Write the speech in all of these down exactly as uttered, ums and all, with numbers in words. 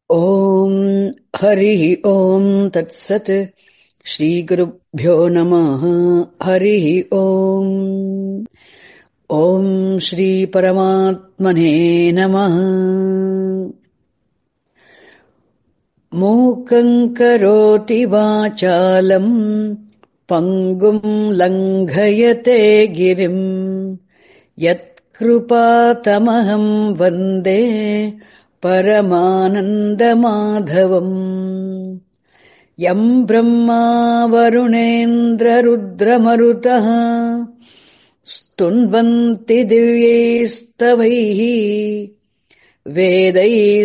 Om Harihi Om Tat Sat Shri Gurubhyo Namaha Harihi Om Om Shri Paramatmane Namaha Mukhaṁ Karoti Vācālam Pangum Langhayate Girim Yat Krupatamaham Vande Paramananda Madhavam Yam Brahma Varunendra Rudra Marutaha Stunvanti Divyaistavaihi Vedai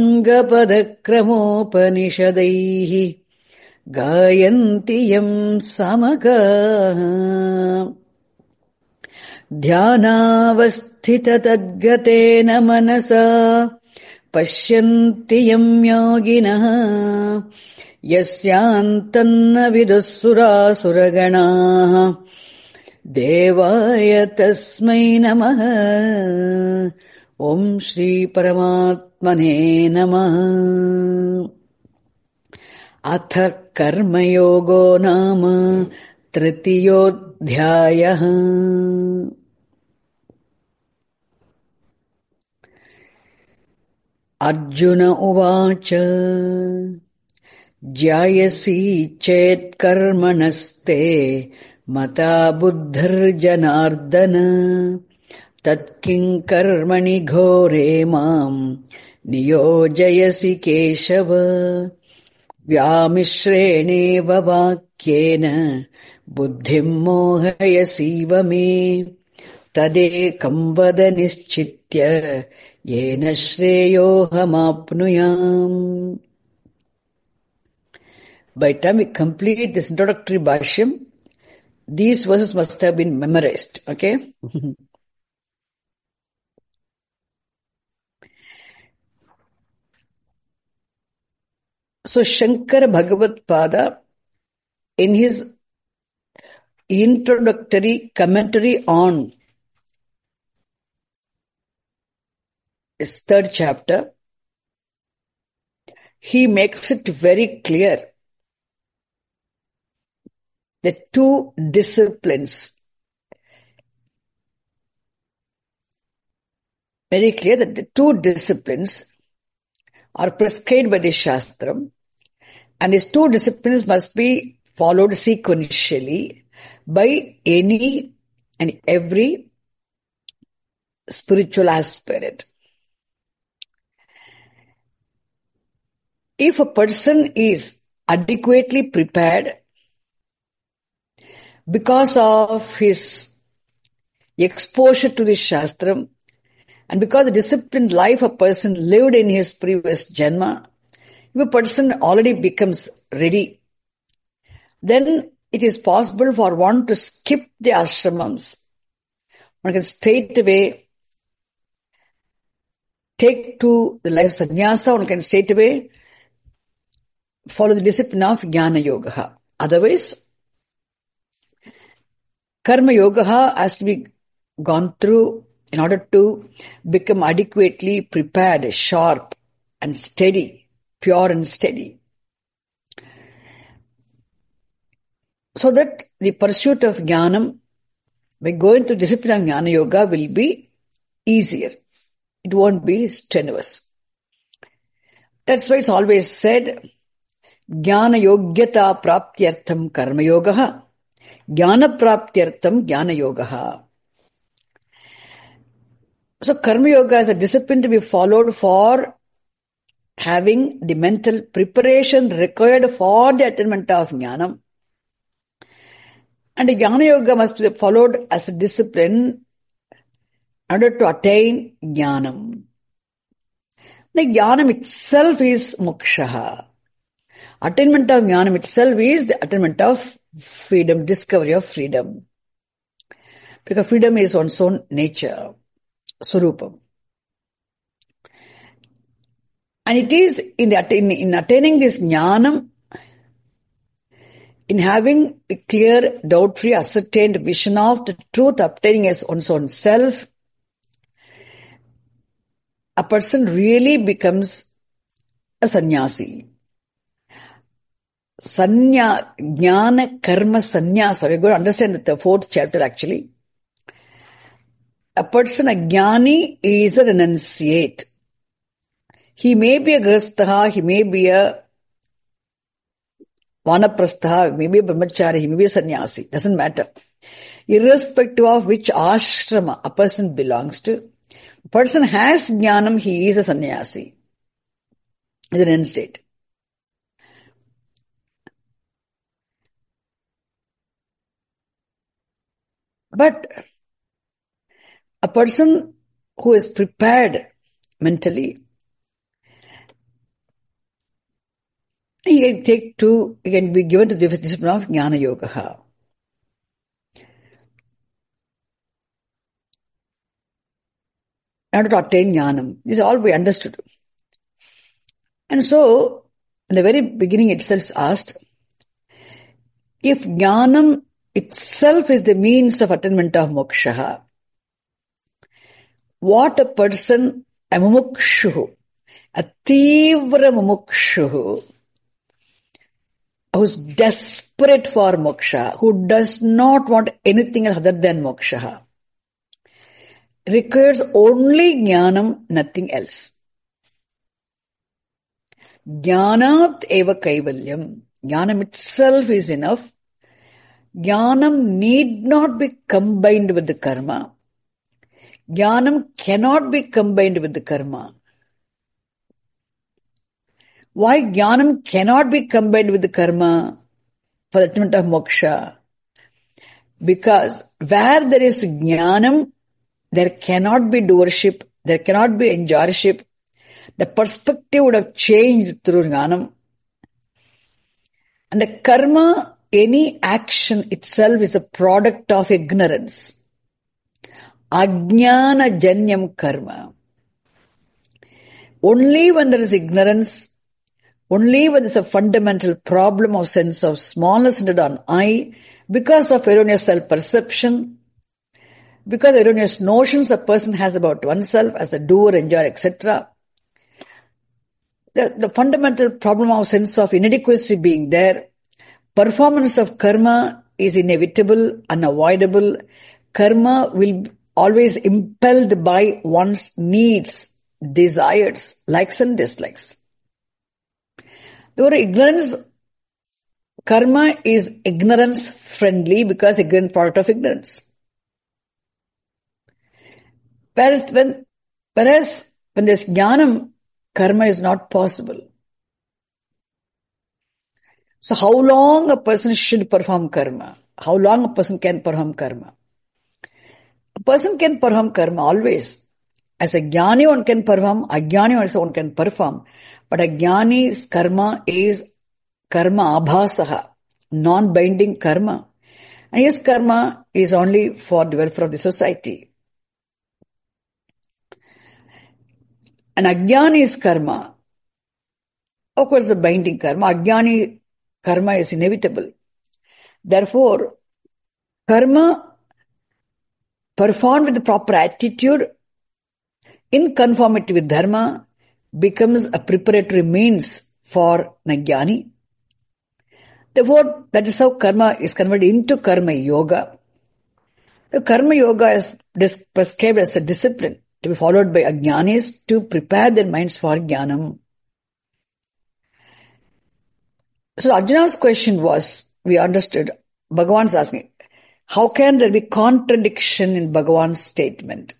Sangapadakramopanisadaihi Gayanti Yam Samagaha Dhyanavasthita Tadgatena Manasa Pashyanti Yam Yoginaha Yasyantanna Vidussura Suraganaha Devaya Tasmai Namaha Om Shri Paramatmane Namaha Atha Karma Yogo Nama Tritiyodhyayaha Arjuna Uvacha Jayasi Chet Karmanaste Mata Buddhar Janardana Tatkin Karmani Ghore Mam Niyojayasi Keshava Vyamishrene Vavakyena Buddhim Mohayasiva me Tadekam Vada Nischitya Yena Shreyohamapnuyam. By the time we complete this introductory bhashyam, these verses must have been memorized, okay? So Shankara Bhagavad Pada, in his introductory commentary on his third chapter, he makes it very clear the two disciplines. Very clear that the two disciplines are prescribed by the Shastram, and these two disciplines must be followed sequentially by any and every spiritual aspirant. If a person is adequately prepared because of his exposure to the Shastram and because the disciplined life a person lived in his previous janma, if a person already becomes ready, then it is possible for one to skip the ashramams. One can straight away take to the life sannyasa, one can straight away follow the discipline of Jnana Yoga. Otherwise, Karma Yoga has to be gone through in order to become adequately prepared, sharp and steady, pure and steady. So that the pursuit of Jnanam, by going through discipline of Jnana Yoga, will be easier. It won't be strenuous. That's why it's always said, Jnana Yogyata Praptyartham Karma Yogaha, Jnana Praptyartham Jnana Yogaha. So Karma Yoga is a discipline to be followed for having the mental preparation required for the attainment of Jnanam. And the Jnana Yoga must be followed as a discipline in order to attain Jnanam. The Jnanam itself is moksha. Attainment of Jnanam itself is the attainment of freedom, discovery of freedom. Because freedom is one's own nature, Swarupam. And it is in, the, in, in attaining this Jnanam, in having a clear, doubt-free, ascertained vision of the truth, obtaining as one's own self, a person really becomes a sannyasi. Sanya, jnana, karma, sannyasa. We're going to understand the fourth chapter actually. A person, a jnani, is a renunciate. He may be a grastha, he may be a vanaprastha, he may be a brahmachari, he may be a sannyasi. Doesn't matter. Irrespective of which ashrama a person belongs to, a person has jnanam, he is a sannyasi. Is an end state. But a person who is prepared mentally, he can take to, he can be given to the discipline of Jnana Yoga. In order to attain Jnanam. This is all we understood. And so, in the very beginning itself is asked, if Jnanam itself is the means of attainment of moksha, what a person, a mumukshu, a tivra mumukshu, who's desperate for moksha, who does not want anything other than moksha, requires only jnanam, nothing else. Jnanat eva kaivalyam. Jnanam itself is enough. Jnanam need not be combined with the karma. Jnanam cannot be combined with the karma. Why jnanam cannot be combined with the karma for the attainment of moksha? Because where there is jnanam, there cannot be doership, there cannot be enjoyership. The perspective would have changed through jnanam. And the karma, any action itself is a product of ignorance. Ajnana janyam karma. Only when there is ignorance, only when there is a fundamental problem of sense of smallness centered on I, because of erroneous self-perception, because of erroneous notions a person has about oneself as a doer, enjoyer, et cetera. The, the fundamental problem of sense of inadequacy being there, performance of karma is inevitable, unavoidable. Karma will be always impelled by one's needs, desires, likes and dislikes. Therefore, ignorance, karma is ignorance friendly because ignorant product of ignorance. Whereas when, whereas when there's jnanam, karma is not possible. So how long a person should perform karma? How long a person can perform karma? A person can perform karma always. As a jnani one can perform, ajnani also one can perform. But a jnani's karma is karma abhasaha, non-binding karma. And his karma is only for the welfare of the society. And ajnani's karma, of course, the binding karma. Ajnani karma is inevitable. Therefore, karma performed with the proper attitude, in conformity with dharma, becomes a preparatory means for jnani. Therefore, that is how karma is converted into karma yoga. The karma yoga is prescribed as a discipline to be followed by ajnanis to prepare their minds for jnanam. So Arjuna's question was, we understood, Bhagavan's asking, how can there be contradiction in Bhagavan's statement?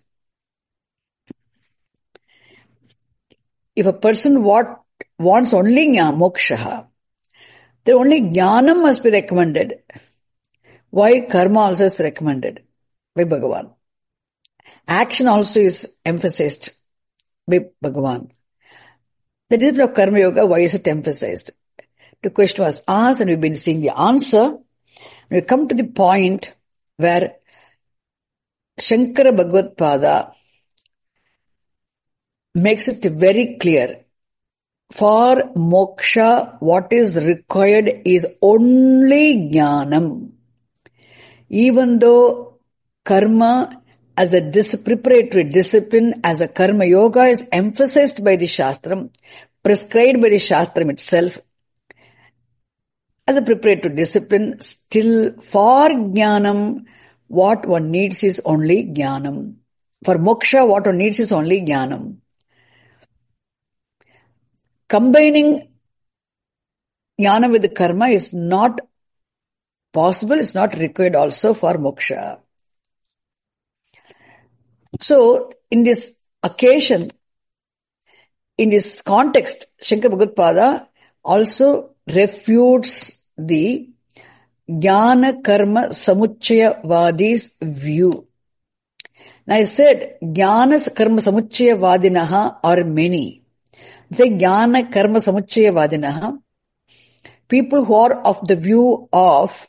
If a person what, wants only jnana, moksha, then only jnanam must be recommended. Why karma also is recommended by Bhagavan? Action also is emphasized by Bhagavan. The discipline of karma yoga, why is it emphasized? The question was asked and we've been seeing the answer. We come to the point where Shankara Bhagavad Pada makes it very clear. For moksha, what is required is only jnanam. Even though karma as a dis- preparatory discipline, as a karma yoga is emphasized by the Shastram, prescribed by the Shastram itself as a preparatory discipline, still for Jnanam, what one needs is only Jnanam. For moksha, what one needs is only Jnanam. Combining Jnana with karma is not possible, it's not required also for moksha. So, in this occasion, in this context, Shankara Bhagavad also refutes the Jnana Karma Samuchayavadi's view. Now I said, Jnana Karma Samuchayavadinaha are many. Say Jnana Karma Samuchayavadinaha, people who are of the view of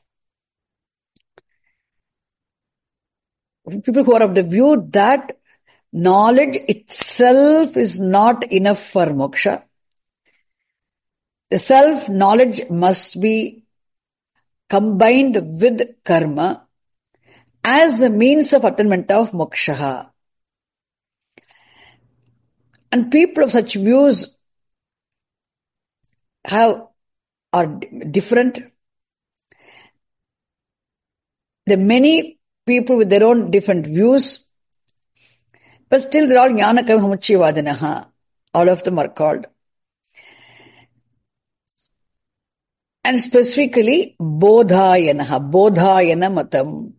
people who are of the view that knowledge itself is not enough for moksha. The self-knowledge must be combined with karma as a means of attainment of moksha. And people of such views have are different. There are many people with their own different views, but still they're all Jnana Karma Samuchayavadinaha. All of them are called. And specifically, Bodhayanaha, Bodhayana Matam.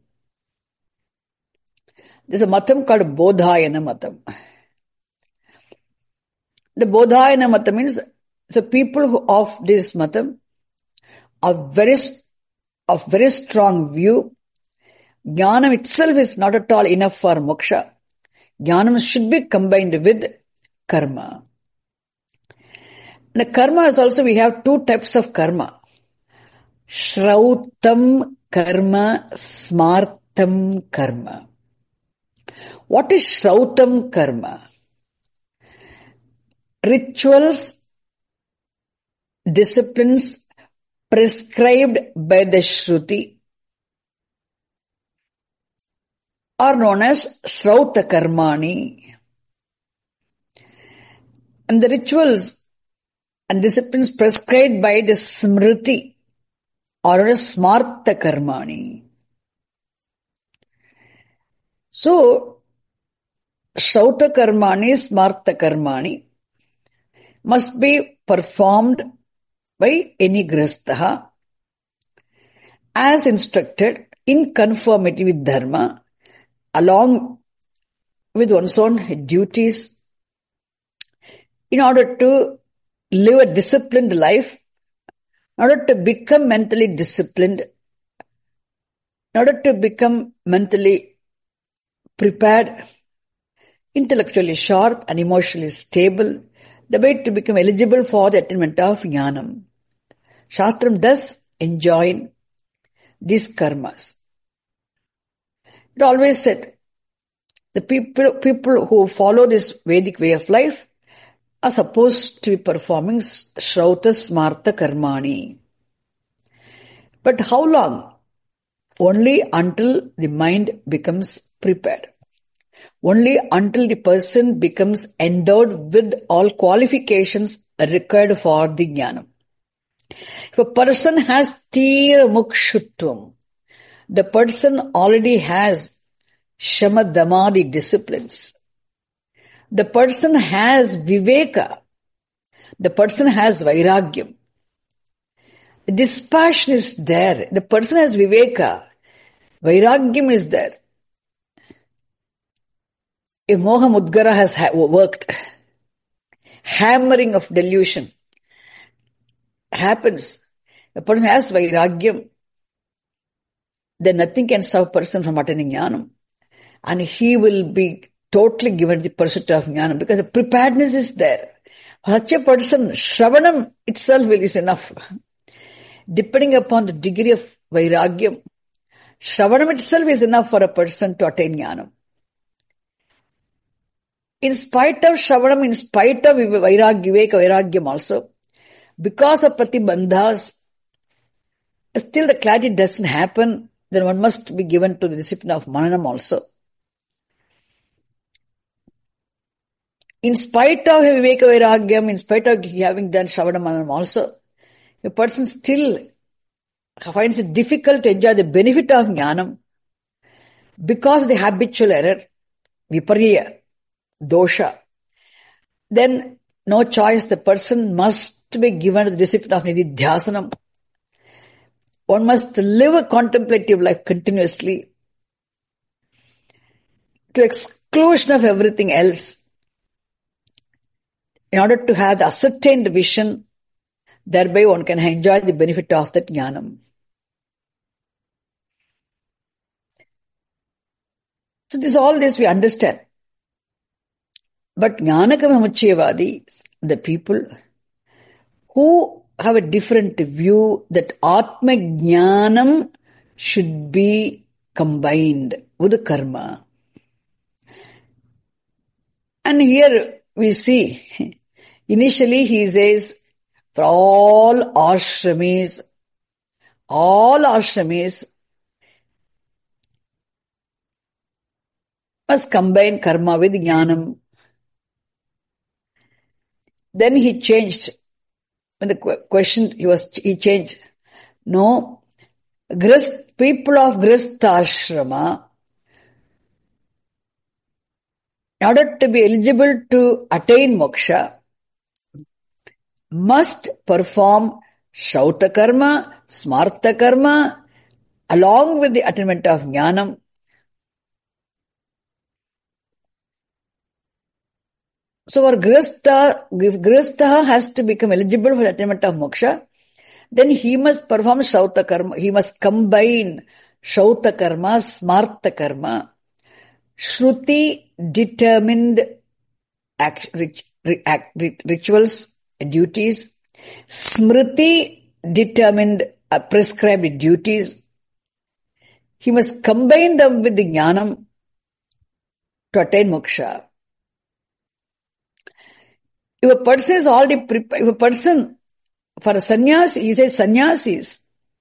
There's a Matam called Bodhayana Matam. The Bodhayana Matam means the people who of this Matam are very, of very strong view. Jnanam itself is not at all enough for moksha. Jnanam should be combined with karma. The karma is also, we have two types of karma. Shrautam karma, smartam karma. What is Shrautam karma? Rituals, disciplines prescribed by the Shruti are known as Shrauta Karmani. And the rituals and disciplines prescribed by the Smriti are known as Smarta Karmani. So, Shrauta Karmani, Smarta Karmani must be performed by any grastha as instructed in conformity with dharma, along with one's own duties, in order to live a disciplined life, in order to become mentally disciplined, in order to become mentally prepared, intellectually sharp and emotionally stable, the way to become eligible for the attainment of Jnanam. Shastram does enjoin these karmas. It always said, the people, people who follow this Vedic way of life are supposed to be performing Shrauta Smarta Karmani. But how long? Only until the mind becomes prepared. Only until the person becomes endowed with all qualifications required for the Jnanam. If a person has Tira Mukshutvam, the person already has Shama Damadi disciplines. The person has Viveka. The person has Vairagyam. The dispassion is there. The person has Viveka. Vairagyam is there. If Moha Mudgara has ha- worked, hammering of delusion happens, a person has Vairagyam, then nothing can stop a person from attaining Jnanam. And he will be totally given the pursuit of Jnanam because the preparedness is there. For such a person, Shravanam itself is enough. Depending upon the degree of Vairagyam, Shravanam itself is enough for a person to attain Jnanam. In spite of Shravanam, in spite of Vairagya, Viveka, Vairagyam also, because of Pratibandhas, still the clarity doesn't happen, then one must be given to the discipline of Mananam also. in spite of Viveka Vairagyam, in spite of having done Shravana Mananam also, a person still finds it difficult to enjoy the benefit of Jnanam because of the habitual error, Viparya, Dosha. Then no choice, the person must be given the discipline of Nididhyasanam. One must live a contemplative life continuously to exclusion of everything else in order to have the ascertained vision. Thereby one can enjoy the benefit of that jnanam. So this all this we understand. But Jnanakamuchayavadis, the people who have a different view that Atma Jnanam should be combined with karma. And here we see, initially he says, for all ashramis, all ashramis must combine karma with jnanam. Then he changed. When the question, he was, he changed. No, grist, people of Gristha ashrama, in order to be eligible to attain moksha, must perform Shauta karma, Smarta karma, along with the attainment of jnanam. So for Gristha, if Gristha has to become eligible for the attainment of moksha, then he must perform Shauta karma. He must combine Shauta karma, Smarta karma, Shruti determined act, rit, act, rit, rituals, duties, Smriti determined uh, prescribed duties. He must combine them with the jnanam to attain moksha. If a person is already prepared, if a person, for a sannyasi, he says sannyasis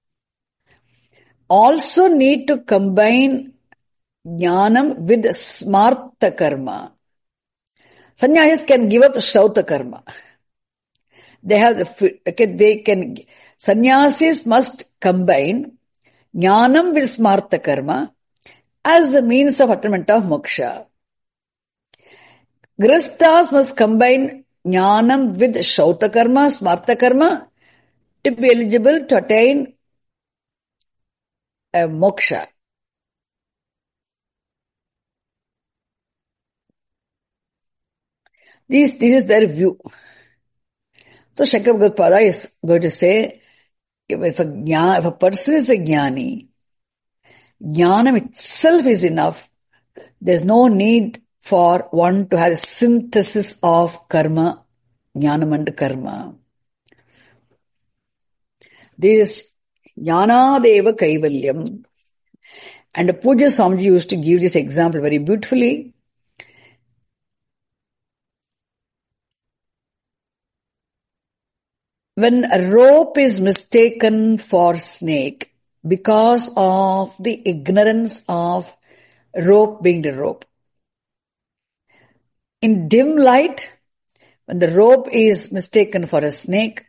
also need to combine jnanam with smarta karma. Sannyasis can give up shauta karma. They have the, okay, they can, sannyasis must combine jnanam with smarta karma as a means of attainment of moksha. Grihasthas must combine jnanam with shauta karma, smarta karma to be eligible to attain a moksha. This, this is their view. So Shankara Bhagavad is going to say, if a, if a person is a jnani, jnanam itself is enough. There's no need for one to have a synthesis of karma, jnanam and karma. This is jnanadeva kaivalyam. And Pujya Swamiji used to give this example very beautifully. When a rope is mistaken for snake because of the ignorance of rope being the rope. In dim light, when the rope is mistaken for a snake,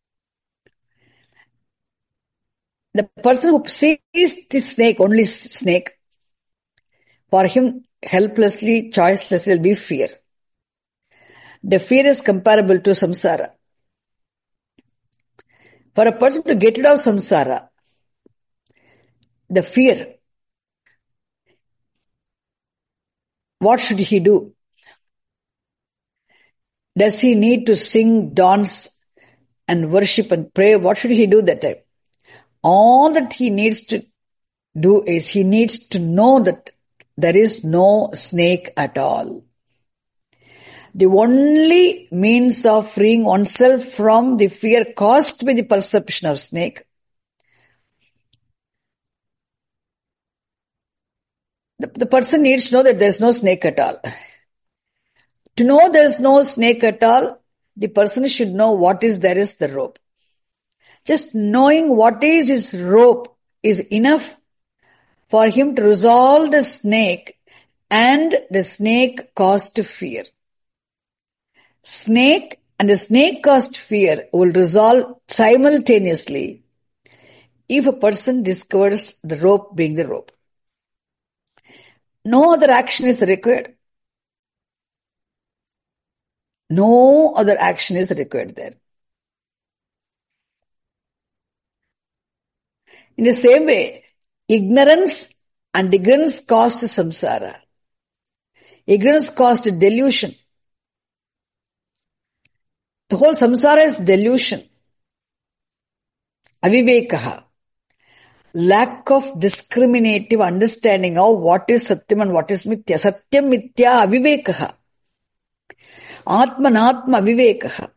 the person who sees the snake, only snake, for him helplessly, choicelessly will be fear. The fear is comparable to samsara. For a person to get rid of samsara, the fear, what should he do? Does he need to sing, dance, and worship and pray? What should he do that time? All that he needs to do is he needs to know that there is no snake at all. The only means of freeing oneself from the fear caused by the perception of snake, the, the person needs to know that there is no snake at all. To know there is no snake at all, the person should know what is there is the rope. Just knowing what is his rope is enough for him to resolve the snake and the snake caused fear. snake and the snake-caused fear will resolve simultaneously if a person discovers the rope being the rope. No other action is required. No other action is required there. In the same way, ignorance and ignorance caused samsara. Ignorance caused delusion. The whole samsara is delusion. Avivekaha. Lack of discriminative understanding of what is satyam and what is mithya. Satyam mithya avivekaha. Atmanatma avivekaha.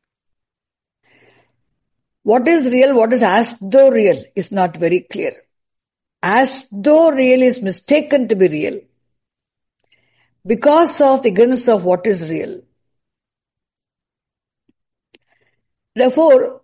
What is real, what is as though real is not very clear. As though real is mistaken to be real because of the ignorance of what is real. Therefore,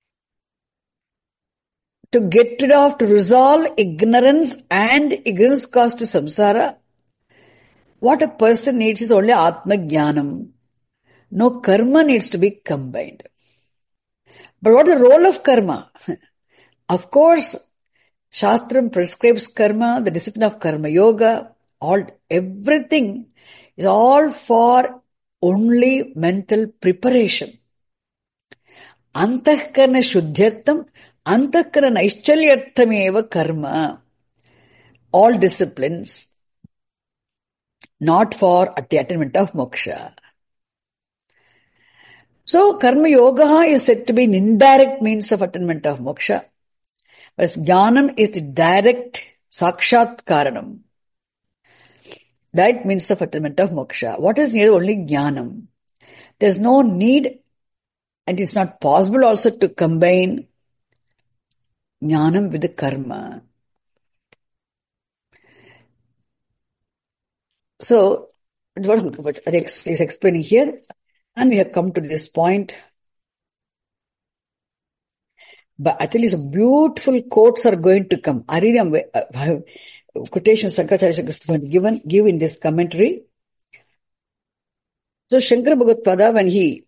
to get rid of, to resolve ignorance and ignorance caused to samsara, what a person needs is only Atma Jnanam. No karma needs to be combined. But what is the role of karma? Of course, Shastram prescribes karma, the discipline of karma yoga, all, everything is all for only mental preparation. Antahkarana shuddhyartham, antahkarana naishchalyarthameva karma. All disciplines, not for the attainment of moksha. So, karma yoga is said to be an indirect means of attainment of moksha. Whereas jnanam is the direct sakshat karanam. Direct means of attainment of moksha. What is needed? Only jnanam. There is no need, and it is not possible also to combine jnanam with the karma. So, what Alex is explaining here, and we have come to this point. But at least beautiful quotes are going to come. I really have quotations Shankaracharya is going to give, give in this commentary. So Shankara Bhagavad when he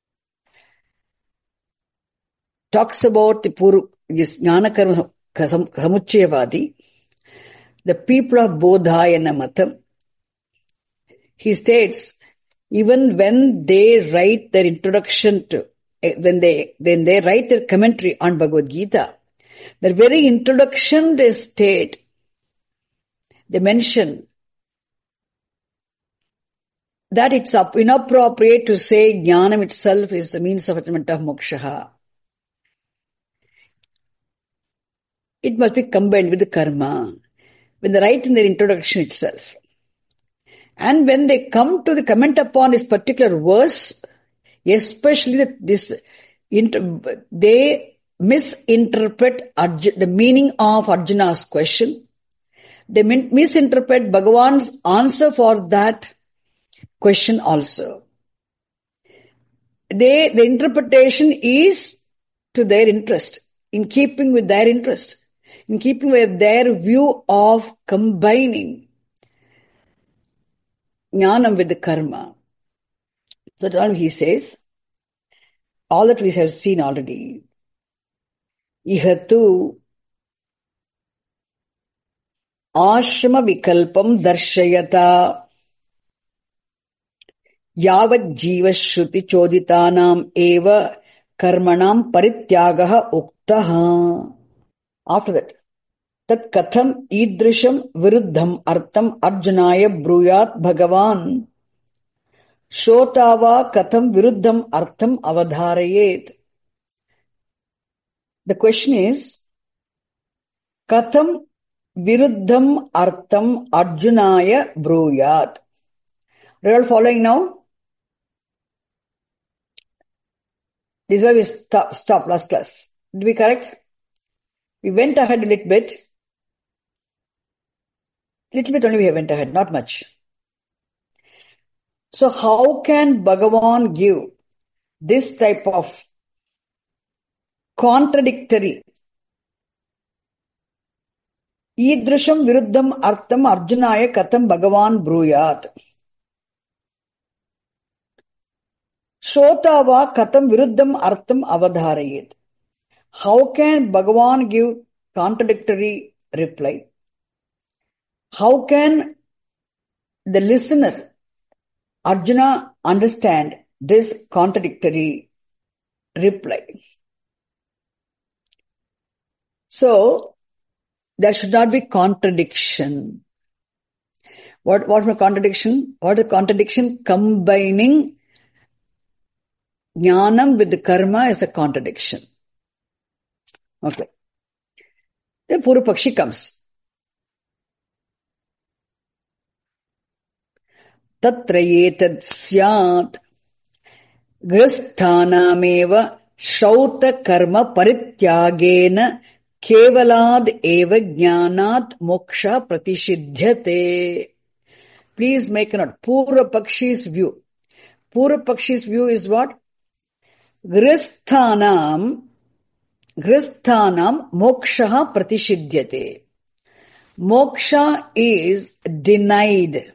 talks about the Puru, this Jnana Karma Samuchayavadi, the people of Bodhayana Matam, he states, even when they write their introduction to, when they, when they write their commentary on Bhagavad Gita, their very introduction they state, they mention that it's up, inappropriate to say jnanam itself is the means of attainment of moksha. It must be combined with the karma. When they write in their introduction itself. And when they come to the comment upon this particular verse, especially this, they misinterpret the meaning of Arjuna's question. They misinterpret Bhagavan's answer for that question also. They, the interpretation is to their interest, in keeping with their interest, in keeping with their view of combining jnanam with the karma. So that's all he says. All that we have seen already. Ihatu ashrama vikalpam darshayata yavat jiva shruti choditanam eva karmanam parityagaha uktaha. After that, tat katham idrisham viruddham artham arjunaya bruyat bhagavan Shotava katham viruddham artham avadharayet. The question is, katham viruddham artham arjunaya bruyat. Are you all following now? This is why we stop, stop last class. Did we correct? We went ahead a little bit. Little bit only we went ahead, not much. So how can Bhagavan give this type of contradictory Idrisham viruddham artham arjunaya katham Bhagavan bruyat. Shrota va katam viruddham artham avadharayet. How can Bhagavan give contradictory reply? How can the listener, Arjuna, understand this contradictory reply? So, there should not be contradiction. What, what is a contradiction? What is a contradiction? Combining jnanam with the karma is a contradiction. Okay. Then Purvapakshi comes. Tatra etad syat gristhanameva shauta karma parityagena kevalad eva jnanat moksha pratishidhyate. Please make a note. Purvapakshi's view. Purvapakshi's view is what? Gristhanam, gristhanam moksha pratishidhyate. Moksha is denied.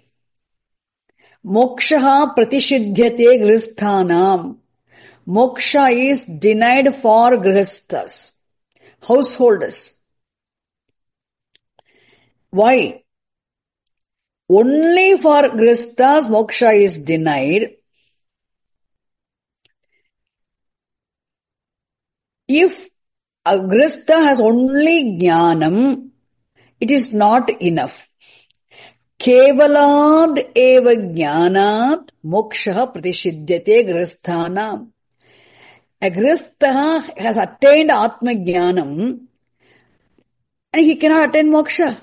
Moksha pratishidhyate gristhanam. Moksha is denied for grihasthas, householders. Why? Only for grihasthas moksha is denied. If a grihastha has only jnanam, it is not enough. Kevalad eva jnanat moksha pratishidhyate grihasthanam. A grihastha has attained atma jnanam and he cannot attain moksha.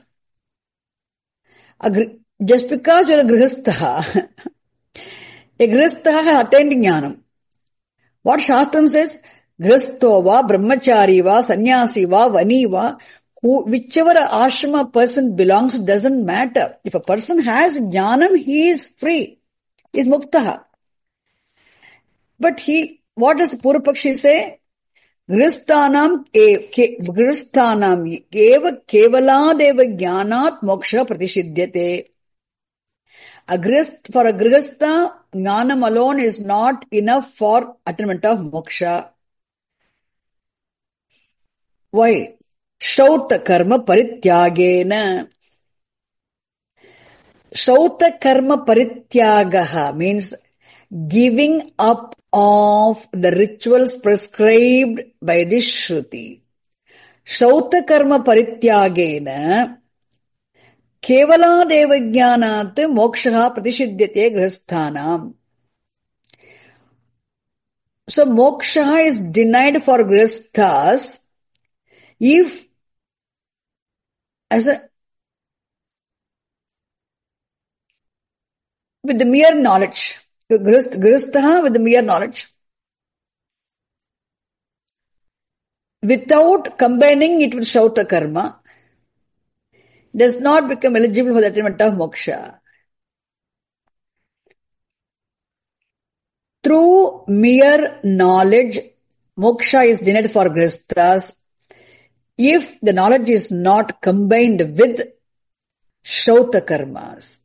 A, just because you are a grihastha, a grihastha has attained jnanam. What Shastram says? Grihastho va, brahmachari va, sannyasi va, vani va, who, whichever ashrama person belongs doesn't matter. If a person has jnanam, he is free. He is muktaha. But he, what does Purvapakshi say? Grihasthanam grihasthanam eva kevaladeva jnanat moksha pratishidhyate. A grihastha, for a grihastha, jnanam alone is not enough for attainment of moksha. Why? Shauta karma parityagena. Shauta karma parityagaha means giving up of the rituals prescribed by the Shruti. Shauta karma parityagena kevala deva jnanat moksha pratishidhyate grihasthanam. So moksha is denied for grihasthas if as a with the mere knowledge. Grihastha with the mere knowledge. Without combining it with Shauta karma, does not become eligible for the attainment of moksha. Through mere knowledge, moksha is denied for grihasthas if the knowledge is not combined with Shauta karmas.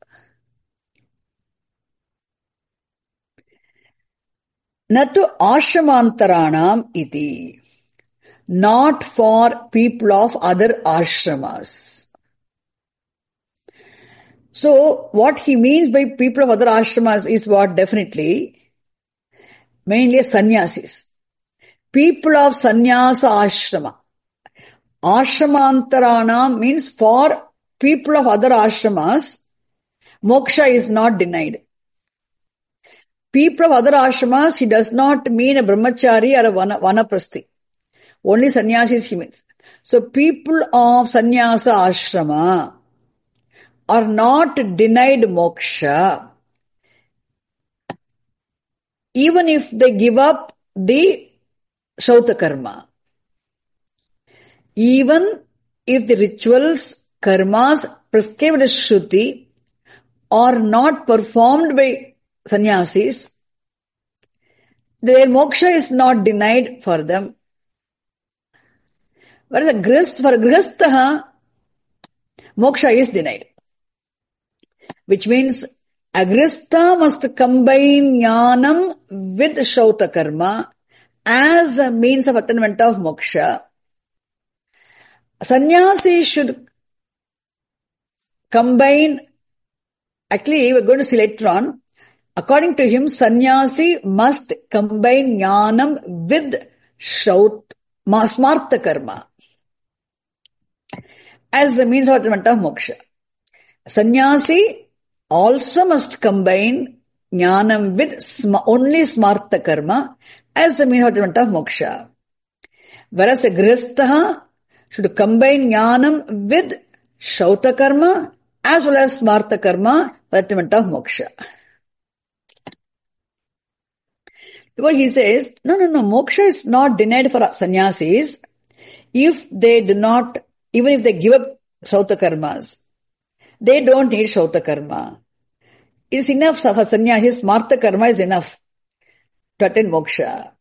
Natu ashramantaranam iti. Not for people of other ashramas. So, what he means by people of other ashramas is what? Definitely, mainly sannyasis. People of sannyasa ashrama. Ashramantaranam means for people of other ashramas, moksha is not denied. People of other ashramas, he does not mean a brahmachari or a vana, vanaprasthi. Only sannyasis he means. So people of sannyasa ashrama are not denied moksha even if they give up the Shauta karma. Even if the rituals, karmas prescribed as Shruti are not performed by sannyasis, their moksha is not denied for them. Whereas a grihastha, for a grihastha, moksha is denied. Which means Agrista must combine jnanam with Shauta karma as a means of attainment of moksha. Sannyasi should combine, actually we're going to see later on, according to him, sannyasi must combine jnanam with Shaut, smarta karma as a means of attainment of moksha. Sannyasi also must combine jnanam with sm- only smarta karma as a means of attainment of moksha. Whereas a grihastha should combine jnanam with shauta karma as well as smarta karma for attainment of moksha. What he says, no, no, no, moksha is not denied for sannyasis if they do not, even if they give up shauta karmas. They don't need shauta karma. It is enough for sannyasis, smarta karma is enough to attain moksha.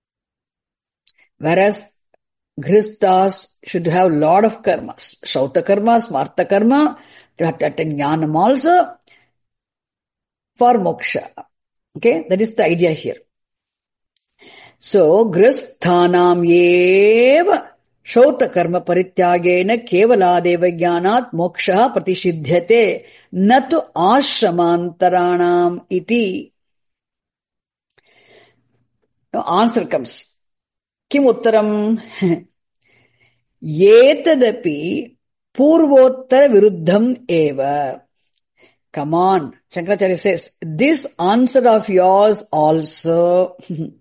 Whereas grihasthas should have lot of karmas. Shauta karma, smarta karma, to attain jnanam also for moksha. Okay, that is the idea here. So, grihasthanam eva shauta karma parityagena kevaladeva jnanat moksha pratishiddhyate natu ashramantaranam iti. Now, answer comes. Kim uttaram? Yetadapi purvottara viruddham eva. Come on. Shankaracharya says, this answer of yours also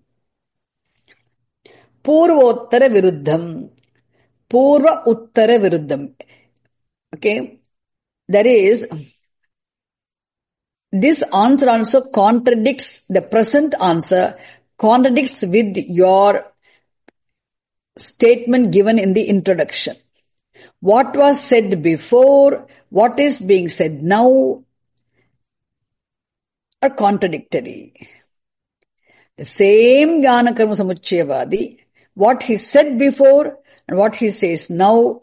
purvottara viruddham. Purva uttara viruddham. Okay. That is, this answer also contradicts the present answer, contradicts with your statement given in the introduction. What was said before, what is being said now are contradictory. The same jnana karma samuccayavadi, what he said before and what he says now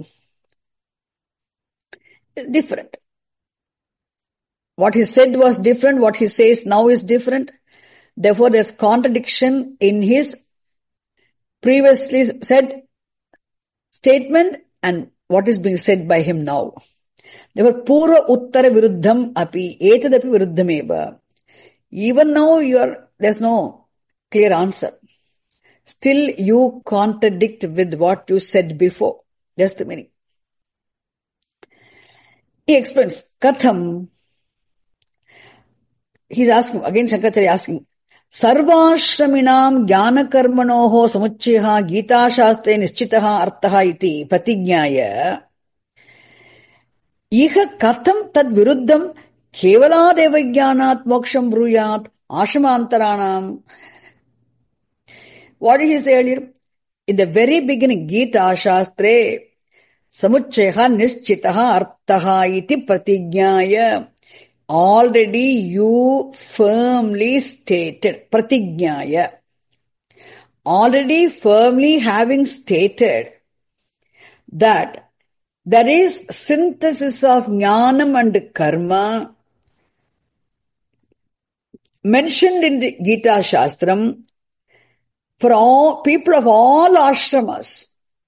is different. What he said was different, what he says now is different. Therefore, there's contradiction in his previously said statement and what is being said by him now. Therefore, purva uttara viruddham api, etadapi viruddhameva. Even now, you are, there's no clear answer. Still, you contradict with what you said before. That's the meaning. He explains, Katham. He's asking, again Shankaracharya asking, Sarvashraminam jnana karmanoho samucchyaha gita shastre nischitaha artaha iti pratignyaya iha katham tad viruddham kevala devajnanat moksham bruyat ashamaantaranam. What did he say earlier? In the very beginning, Gita Shastre samucchayaha nischitaha artaha iti pratignyaya. Already you firmly stated, pratignyaya. Already firmly having stated that there is synthesis of jnanam and karma mentioned in the Gita Shastram for all people of all ashramas.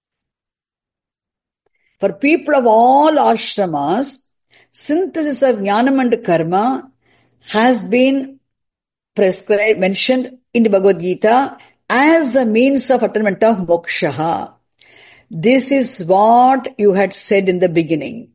For people of all ashramas, synthesis of jnanam and karma has been prescribed, mentioned in the Bhagavad Gita as a means of attainment of moksha. This is what you had said in the beginning.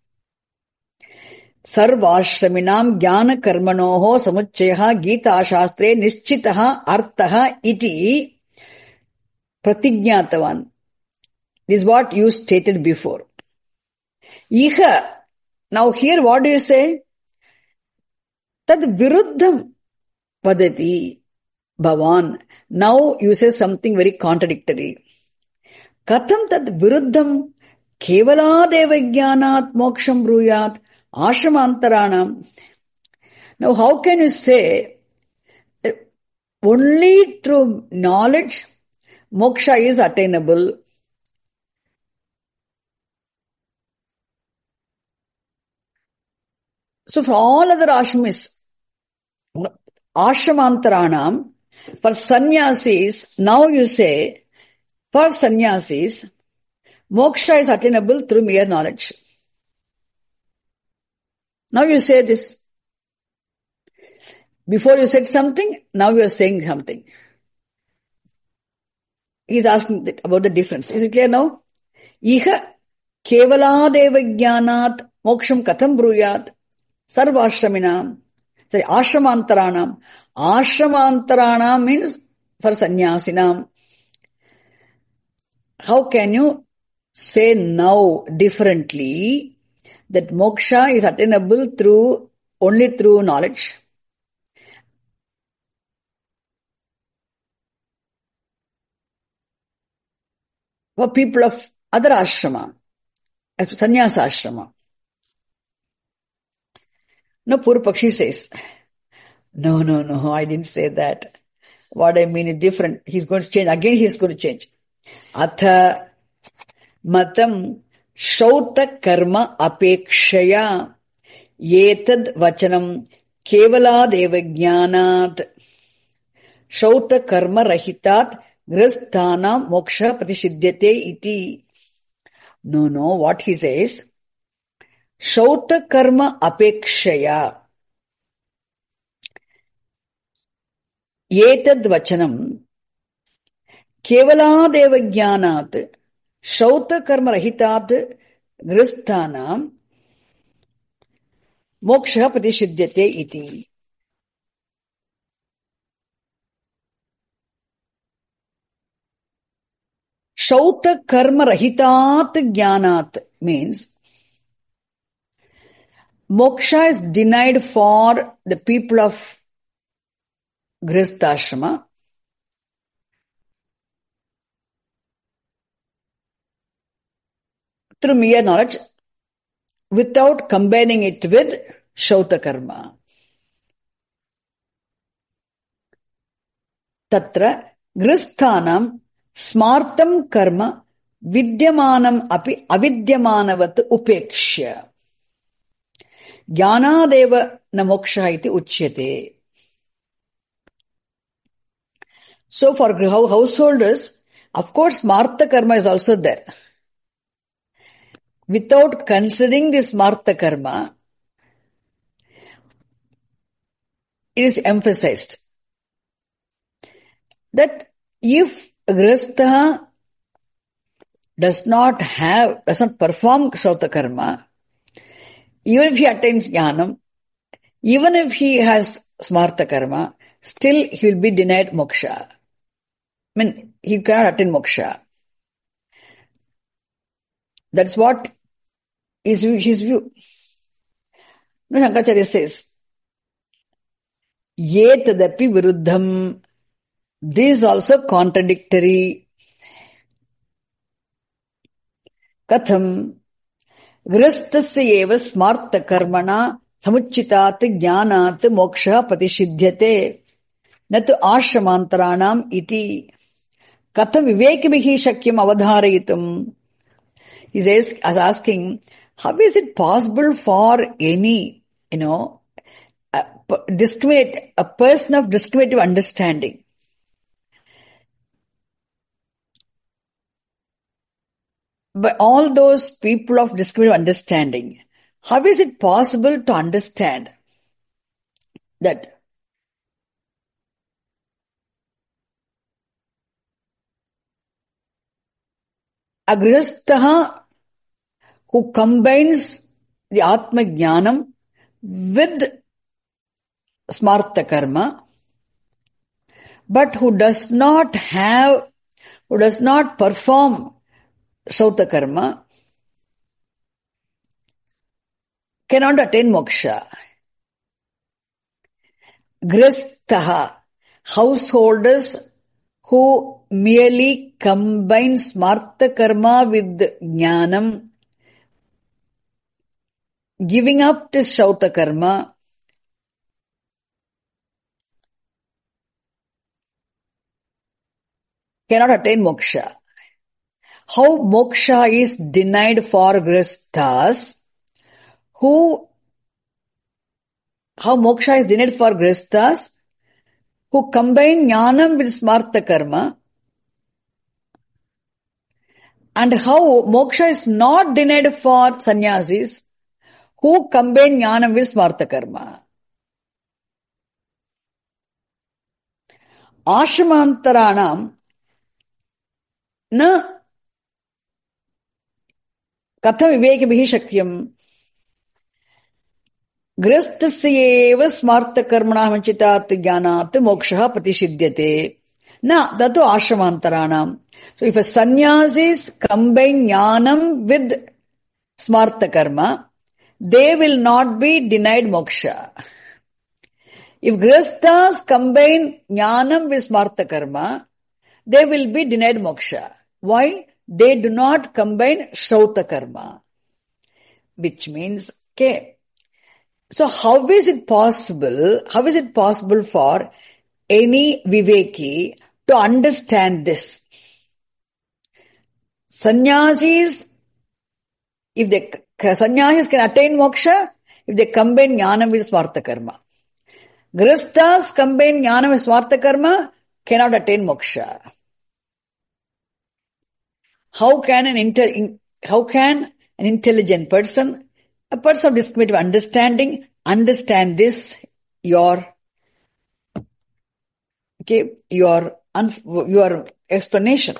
Sarvashraminam jnana karmanoho samucchayaha Gita Shastre nischitaha artaha iti pratignyatavan. This is what you stated before. Iha. Now here what do you say? Tad viruddham vadati bhavan. Now you say something very contradictory. Katham tad viruddham kevala devajnanat moksham bruyat ashramantaranam. Now how can you say that only through knowledge moksha is attainable? So for all other ashramis, Ashramantaranam, for sannyasis, now you say, for sannyasis, moksha is attainable through mere knowledge. Now you say this. Before you said something, now you are saying something. He is asking about the difference. Is it clear now? Iha kevaladeva jnanat moksham katham bruyat sarvashraminam. Sorry, ashramantaranam. Ashramantaranam means for sannyasinam. How can you say now differently that moksha is attainable through only through knowledge? For people of other ashrama, as sannyasa ashrama. No, Purupakshi says, no, no, no, I didn't say that. What I mean is different. He's going to change. Again, he's going to change. Atha matam shauta karma apekshaya yetad vachanam kevalad eva jnanat shauta karma rahitat grasthana moksha pratishidyate iti. No, no, what he says, shauta karma apekshaya yetad vachanam kevaladeva jnanat shauta karma rahitat grasthana moksha pratishidyate iti. Shauta karma rahitat jnanat means moksha is denied for the people of Grihastha through mere knowledge without combining it with Shauta karma. Tatra Grihasthanam smartam karma vidyamanam api avidyamanavat upekshya jnanadeva na moksha iti uchyate. So for householders, of course, smarta karma is also there. Without considering this smarta karma, it is emphasized that if Grihastha does not have, does not perform Shauta karma, even if he attains jnanam, even if he has smarta karma, still he will be denied moksha. I mean, he cannot attain moksha. That's what is his view. Shankaracharya says, Ye tadapi viruddham. This is also contradictory. Katham grihasthasya eva smarta karmana samuchitat jnanat moksha pratishidyate natu ashramantaranam iti. Katham vivekamihi shakyam avadharayitum. He says, as asking, how is it possible for any, you know, a, discriminate, a person of discriminative understanding by all those people of discriminative understanding, how is it possible to understand that a grihastha who combines the Atma Jnanam with smarta karma, but who does not have, who does not perform Shauta karma, cannot attain moksha. Grihastha, householders who merely combine smarta karma with jnanam, giving up this Shauta karma, cannot attain moksha. How moksha is denied for grihasthas who how moksha is denied for grihasthas who combine jnanam with smarta karma, and how moksha is not denied for sannyasis who combine jnanam with smarta karma. Ashramantaranam na katham vivekabhihi shakyam grihasthasya smarta karmanah manchitat jnanat moksha pratishidyate. Na, tatu ashramantaranam. So if a sannyasis combine jnanam with smarta karma, they will not be denied moksha. If grihasthas combine jnanam with smarta karma, they will be denied moksha. Why? They do not combine shrauta karma. Which means, okay, so how is it possible, how is it possible for any viveki to understand this? Sannyasis, if they, sannyasis can attain moksha if they combine jnanam with smarta karma. Grihasthas combine jnanam with smarta karma cannot attain moksha. How can an inter, how can an intelligent person, a person of discriminative understanding, understand this, your, okay, your, your explanation?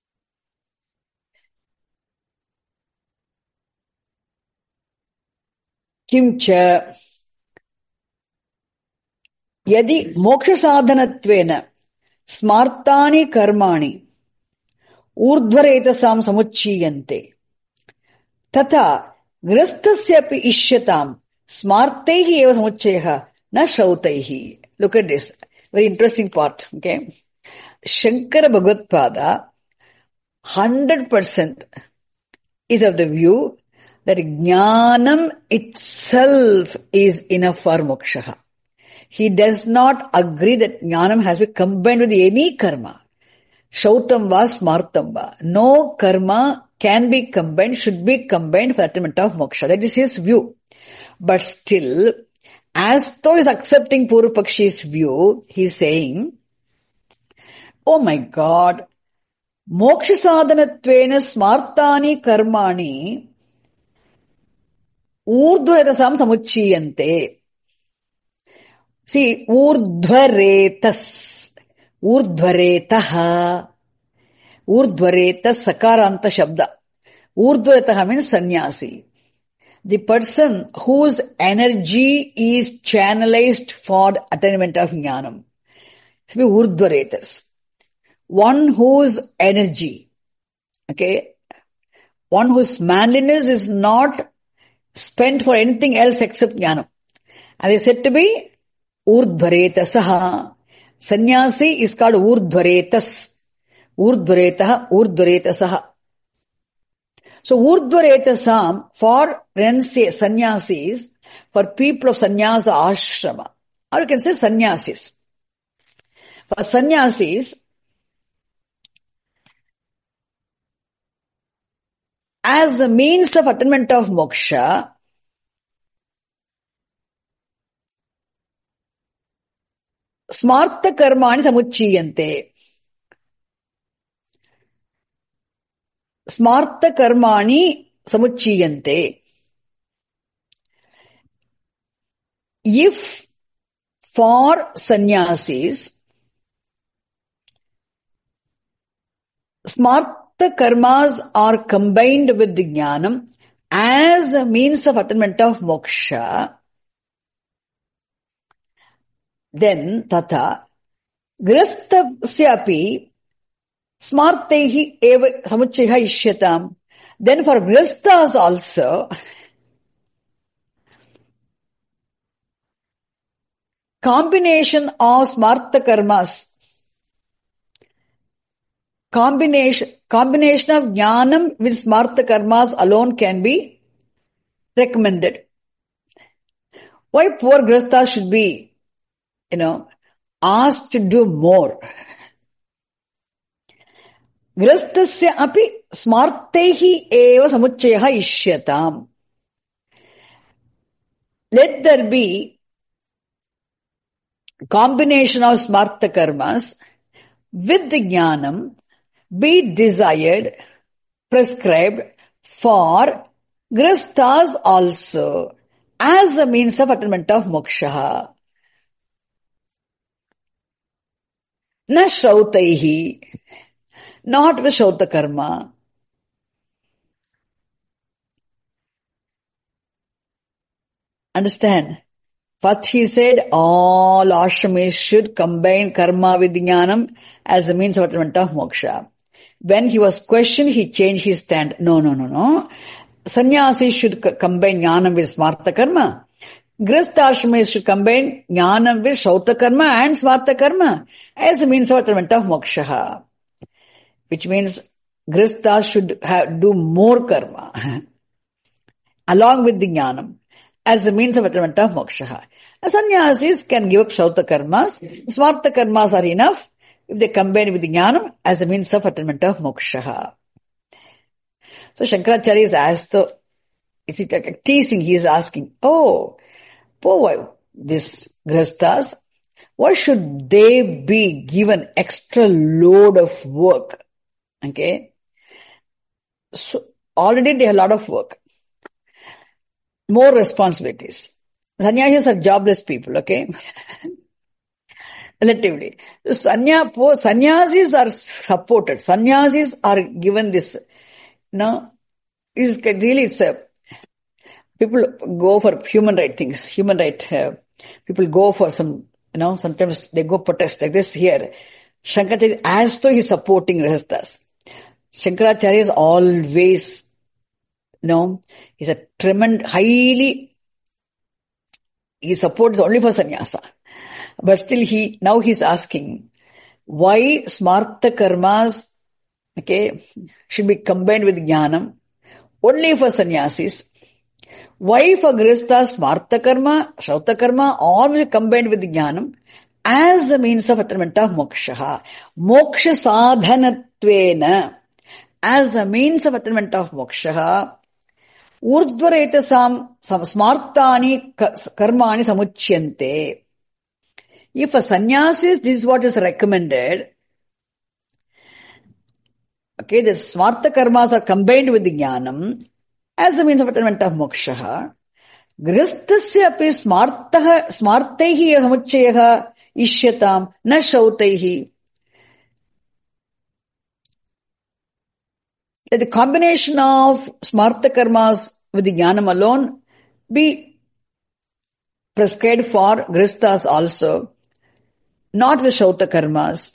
Kimcha yadi moksha sadhanattvena smartani karmani urdhvaretasam samuchchiyante tata grihasthasyapi ishyatam smartaihi eva samuchchayaha na shautaihi. Look at this. Very interesting part. Okay. Shankara Bhagavad-pada one hundred percent is of the view that jnanam itself is enough for moksha. He does not agree that jnanam has to be combined with any karma. Shautam va smartam va. No karma can be combined, should be combined for attainment of moksha. That is his view. But still, as though he is accepting Purva Pakshi's view, he is saying, oh my God, moksha sadhanatvena smartani karmani urdhvaretasam samuchchiyante. See, urdhvaretas. Urdhvaretaha. Urdhvaretas sakaranta shabda. Urdhvaretaha means sannyasi. The person whose energy is channelized for the attainment of jnanam. It will be urdhvaretas. One whose energy, okay, one whose manliness is not spent for anything else except jnanam. And they said to be urdhvaretasaha. Sannyasi is called urdhvaretas. Urdhvaretaha, urdhvaretasaha. So urdhvaretasam for sannyasis, for people of sannyasa ashrama, or you can say sannyasis. For sannyasis, as a means of attainment of moksha, smarta karmani samuchchiyante. Smarta karmani samuchchiyante. If for sannyasis, smarta karmas are combined with the jnanam as a means of attainment of moksha, then tata grihasthasyapi smartaihi eva samuchchaya ishyatam. Then for grihasthas also, combination of smarta karmas, combination, combination of jnanam with smarta karmas alone can be recommended. Why poor grihasthas should be, you know, asked to do more? Grihasthasya api smartaihi eva samuchchayaha ishyatam. Let there be combination of smarta karmas with the jnanam be desired, prescribed for grihasthas also as a means of attainment of moksha. Na shrautaihi, not with shrauta karma. Understand? First he said all ashramis should combine karma with jnanam as a means of attainment of moksha. When he was questioned, he changed his stand. No, no, no, no. Sannyasis should c- combine jnanam with smarta karma. Grihasthashramis should combine jnanam with shrauta karma and smarta karma as a means of attainment of moksha. Which means grihasthas should have, do more karma along with the jnanam as a means of attainment of moksha. Sannyasis can give up shrauta karmas. Smarta karmas are enough if they combine with the jnanam as a means of attainment of moksha. So Shankaracharya is asked, the, is it like teasing? He is asking, oh, poor this grihasthas, why should they be given extra load of work? Okay. So already they have a lot of work. More responsibilities. Sannyasis are jobless people, okay? Relatively. So sanya, sannyasis are supported. Sannyasis are given this, you know, is really, it's a, people go for human right things, human right, uh, people go for some, you know, sometimes they go protest like this here. Shankaracharya, as though he's supporting grihasthas. Shankaracharya is always, you know, he's a tremendous, highly, he supports only for sannyasa. But still he, now he's asking, why smarta karmas, okay, should be combined with jnanam only for sannyasis? Why for grihasthas smarta karma, shrauta karma, all will be combined with jnanam as a means of attainment of moksha. Moksha sadhanatvena, as a means of attainment of moksha. Urdhvaretasam smartani karmani samuchyante. If a sannyasis, this is what is recommended. Okay, the smarta karmas are combined with the jnanam as a means of attainment of moksha. Grihasthasya api smartah smartaihi samuchyaha ishyatam na shautaihi. Let the combination of smarta karmas with the jnanam alone be prescribed for grihasthas also, not with shauta karmas.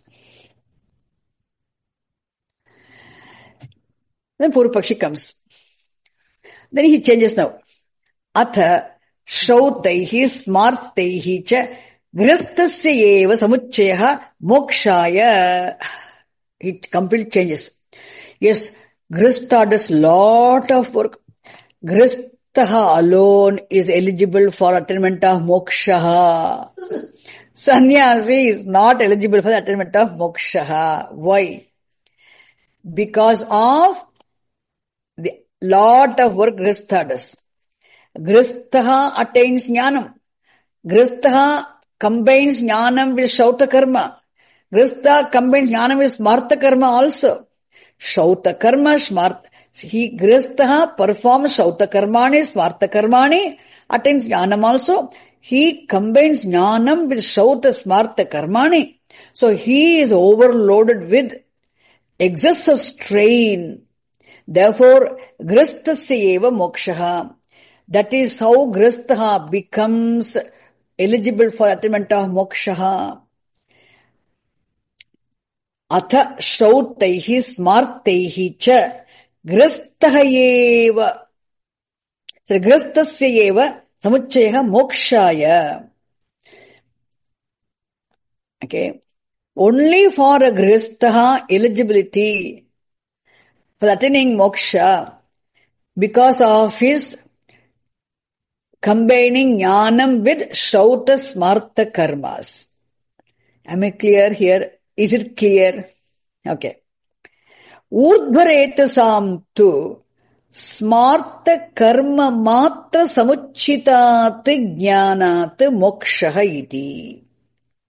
Then Purvapakshi comes. Then he changes now. Atha shautaihi smartaihi cha grihasthasya eva samuchyaha mokshaya. He completely changes. Yes, grihastha does lot of work. Grihastha alone is eligible for attainment of moksha. Sannyasi is not eligible for the attainment of moksha. Why? Because of the lot of work grihastha does. Grihastha attains jnanam. Grihastha combines jnanam with shauta karma. Grihastha combines jnanam with smarta karma also. Shauta karma, smarta. He, grihastha performs shauta karmani, smarta karmani, attains jnanam also. He combines jnanam with shauta smarta karmani. So he is overloaded with excessive strain. Therefore, grihasthasya eva moksha. That is how grihastha becomes eligible for attainment of moksha. Atha shautaihi smartaihi cha grihastha eva. So grihasthasya eva samuchyaha mokshaya. Okay. Only for a grihastha eligibility for attaining moksha because of his combining jnanam with shauta smarta karmas. Am I clear here? Is it clear? Okay. Urdhvaretasam tu smarta karma matra samuchitat jnanat moksha iti.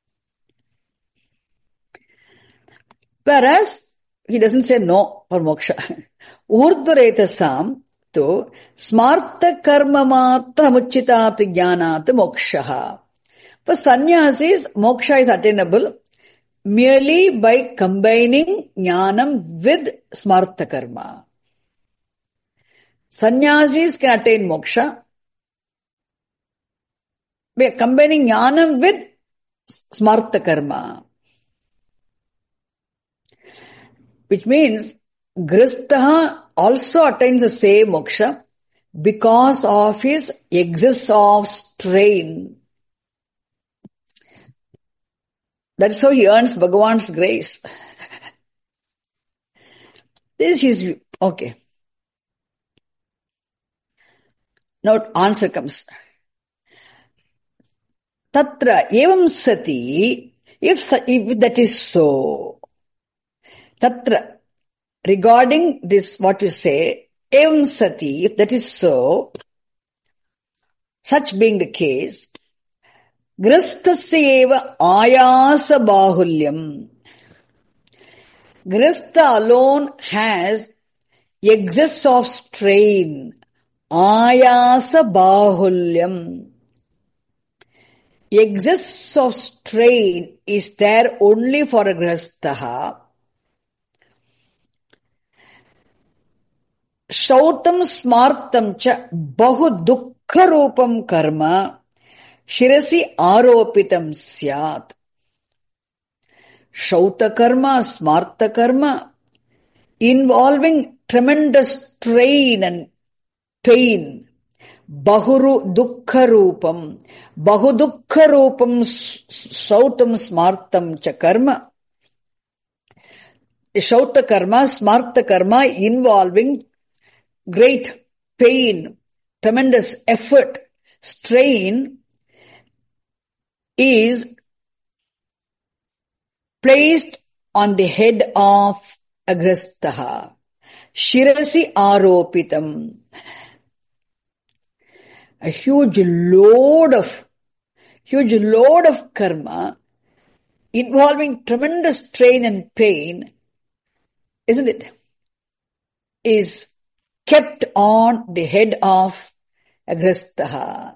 Whereas he doesn't say no for moksha. Urdhvaretasam to smarta karma matra muchitat jnanat mokshaha. For sannyasis, moksha is attainable merely by combining jnanam with smarta karma. Sannyasis can attain moksha by combining jnanam with smarta karma. Which means Grihastha also attains the same moksha because of his excess of strain. That's how he earns Bhagavan's grace. This is his view. Okay. Now answer comes. Tatra evam sati, if, if that is so, Tatra, regarding this, what you say, evam sati, if that is so, such being the case, Grihasthasya eva ayasa bahulyam. Grihastha alone has excess of strain. Ayasa bahulyam. Excess of strain is there only for a Grihastha. Shautam smartam cha bahu dukkha rupam karma shirasi aropitam syat. Shauta karma, smarta karma, involving tremendous strain and pain. Bahuru dukkha rupam. Bahu dukkha rupam shautam smartam cha karma. Shauta karma, smarta karma involving great pain, tremendous effort, strain is placed on the head of a Grihastha. Shirasi aropitam. A huge load of, huge load of karma involving tremendous strain and pain, isn't it, is kept on the head of a Grihastha.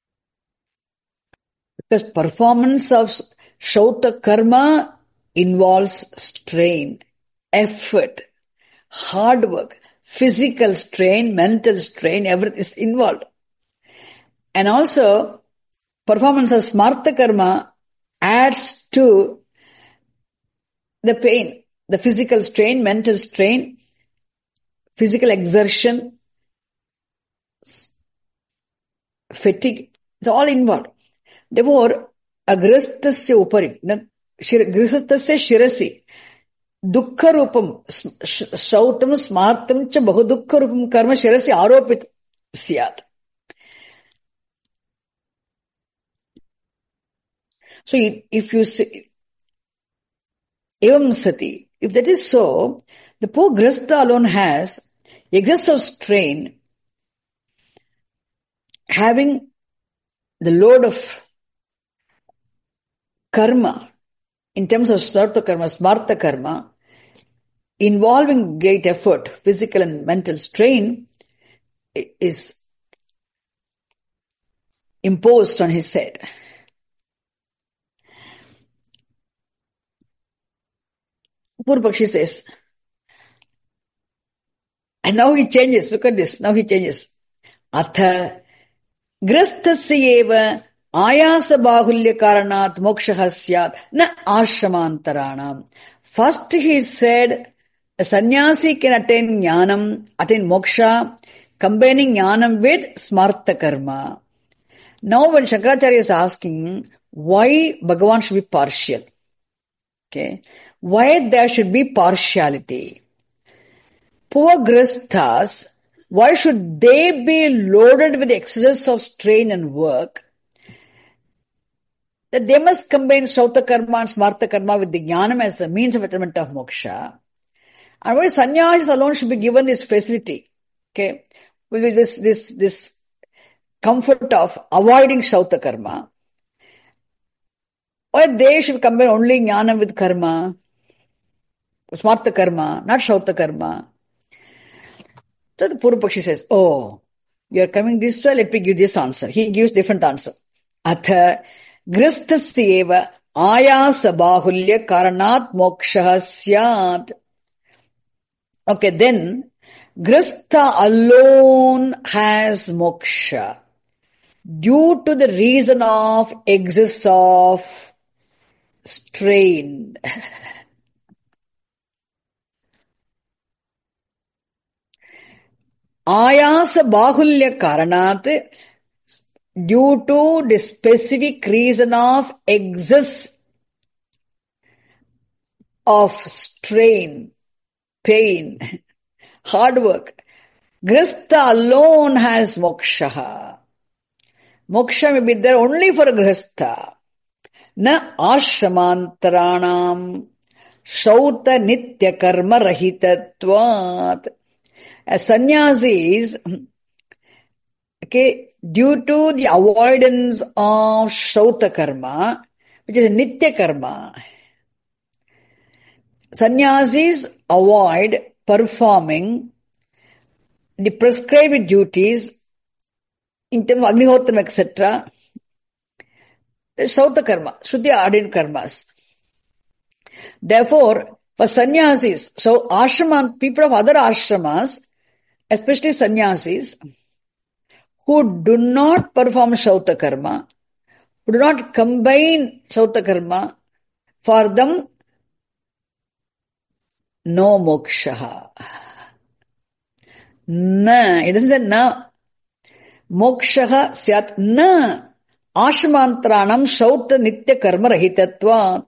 Because performance of Shauta karma involves strain, effort, hard work, physical strain, mental strain, everything is involved. And also, performance of Smarta karma adds to the pain, the physical strain, mental strain, physical exertion, fatigue, it's all involved. Therefore, a Grihasthasya upari, Grihasthasya shirasi, dukkha rupam, shautam smartam cha bahu dukkha rupam karma shirasi aropit syat. So if you say, evam sati, if that is so, the poor Grihastha alone has excess of strain, having the load of karma, in terms of sarta karma, smarta karma, involving great effort, physical and mental strain, is imposed on his head. Purvapakshi says, and now he changes, look at this, now he changes. Atha Grihasthasya eva ayasa bahulya karanat mokshaha syat na ashramantaranam. First he said, a sannyasi can attain jnanam, attain moksha, combining jnanam with smarta karma. Now when Shankaracharya is asking, why Bhagavan should be partial? Okay. Why there should be partiality? Poor Grihasthas, why should they be loaded with excess of strain and work? That they must combine Shauta karma and Smarta karma with the Jnanam as a means of attainment of moksha. And why sannyasis alone should be given this facility, okay, with this, this, this comfort of avoiding Shauta karma. Why they should combine only Jnanam with karma? Smartha karma, not Shautha karma. So the Purupakshi says, oh, you are coming this way, let me give this answer. He gives different answer. Atha Gristhasyeva ayasa bahulya karanat moksha syat. Okay, then Gristha alone has moksha due to the reason of excess of strain. Ayasa bahulya karanat, due to the specific reason of excess of strain, pain, hard work. Grihastha alone has moksha. Moksha may be there only for a Grihastha. Na ashramantaranam shauta nitya karma rahitatvat. As sannyasis, okay, due to the avoidance of shauta karma, which is nitya karma, sannyasis avoid performing the prescribed duties in terms of Agnihotram, et cetera. Shauta karma, Shruti ordained karmas. Therefore, for sannyasis, so ashraman, people of other ashramas, especially sannyasis, who do not perform Shauta karma, who do not combine Shauta karma, for them, no moksha. Na, it doesn't say na. Moksha syat na. Ashramantranam Shauta nitya karma rahitatvat.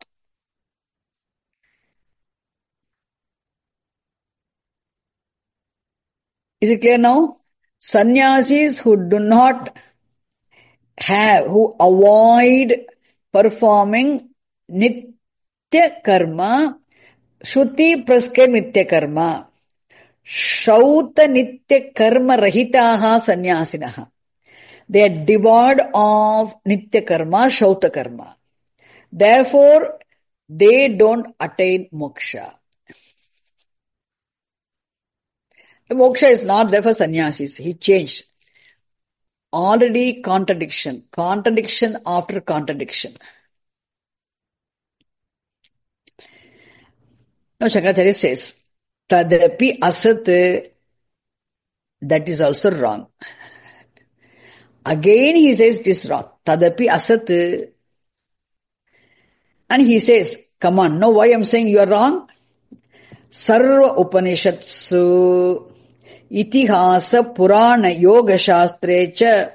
Is it clear now? Sannyasis who do not have, who avoid performing nitya karma, Shruti prescribed nitya karma, Shauta nitya karma rahitaha sannyasinaha. They are devoid of nitya karma, Shauta karma. Therefore, they don't attain moksha. Moksha is not there for sannyasis. He changed. Already contradiction. Contradiction after contradiction. Now Shankaracharya says, Tadapi asat, that is also wrong. Again he says this wrong. Tadapi asat. And he says, come on, now why I'm saying you are wrong? Sarva Upanishatsu Itihasa Purana Yoga Shastrecha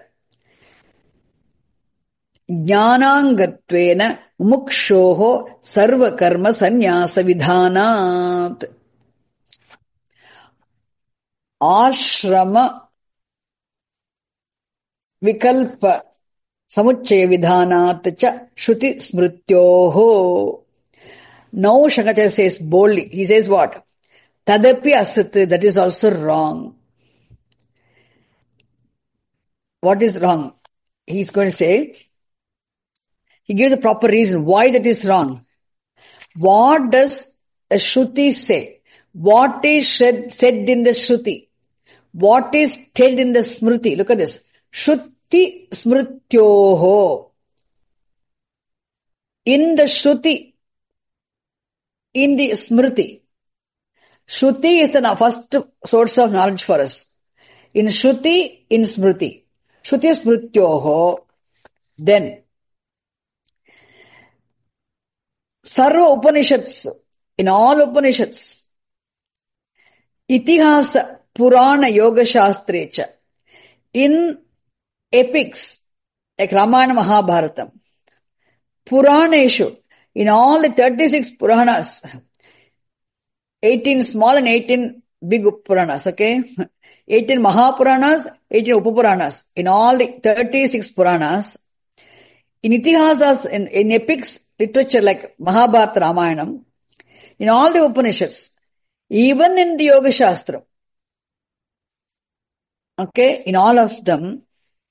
Jnanangatvena Mukshoho Sarva Karma Sannyasa Vidhanat. Ashrama Vikalpa Samuchaya Vidhanat cha Shruti Smrityoho. Now Shankaracharya says boldly, he says what? Tadapi asat, that is also wrong. What is wrong? He's going to say, he gives the proper reason why that is wrong. What does a Shruti say? What is said, said in the Shruti? What is said in the Smriti? Look at this. Shruti Smrityoho. In the Shruti, in the Smriti, Shruti is the first source of knowledge for us. In Shruti, in Smriti. Shruti Smrityoho. Then, Sarva Upanishads, in all Upanishads, Itihasa Purana Yoga Shastrecha, in epics, like Ramayana Mahabharatam, Puraneshu, in all the thirty-six Puranas, eighteen small and eighteen big Puranas, okay? eighteen Mahapuranas, eighteen Upapuranas. In all the thirty-six Puranas, in Itihasas, in, in epics, literature like Mahabharata, Ramayanam, in all the Upanishads, even in the Yoga Shastra, okay, in all of them,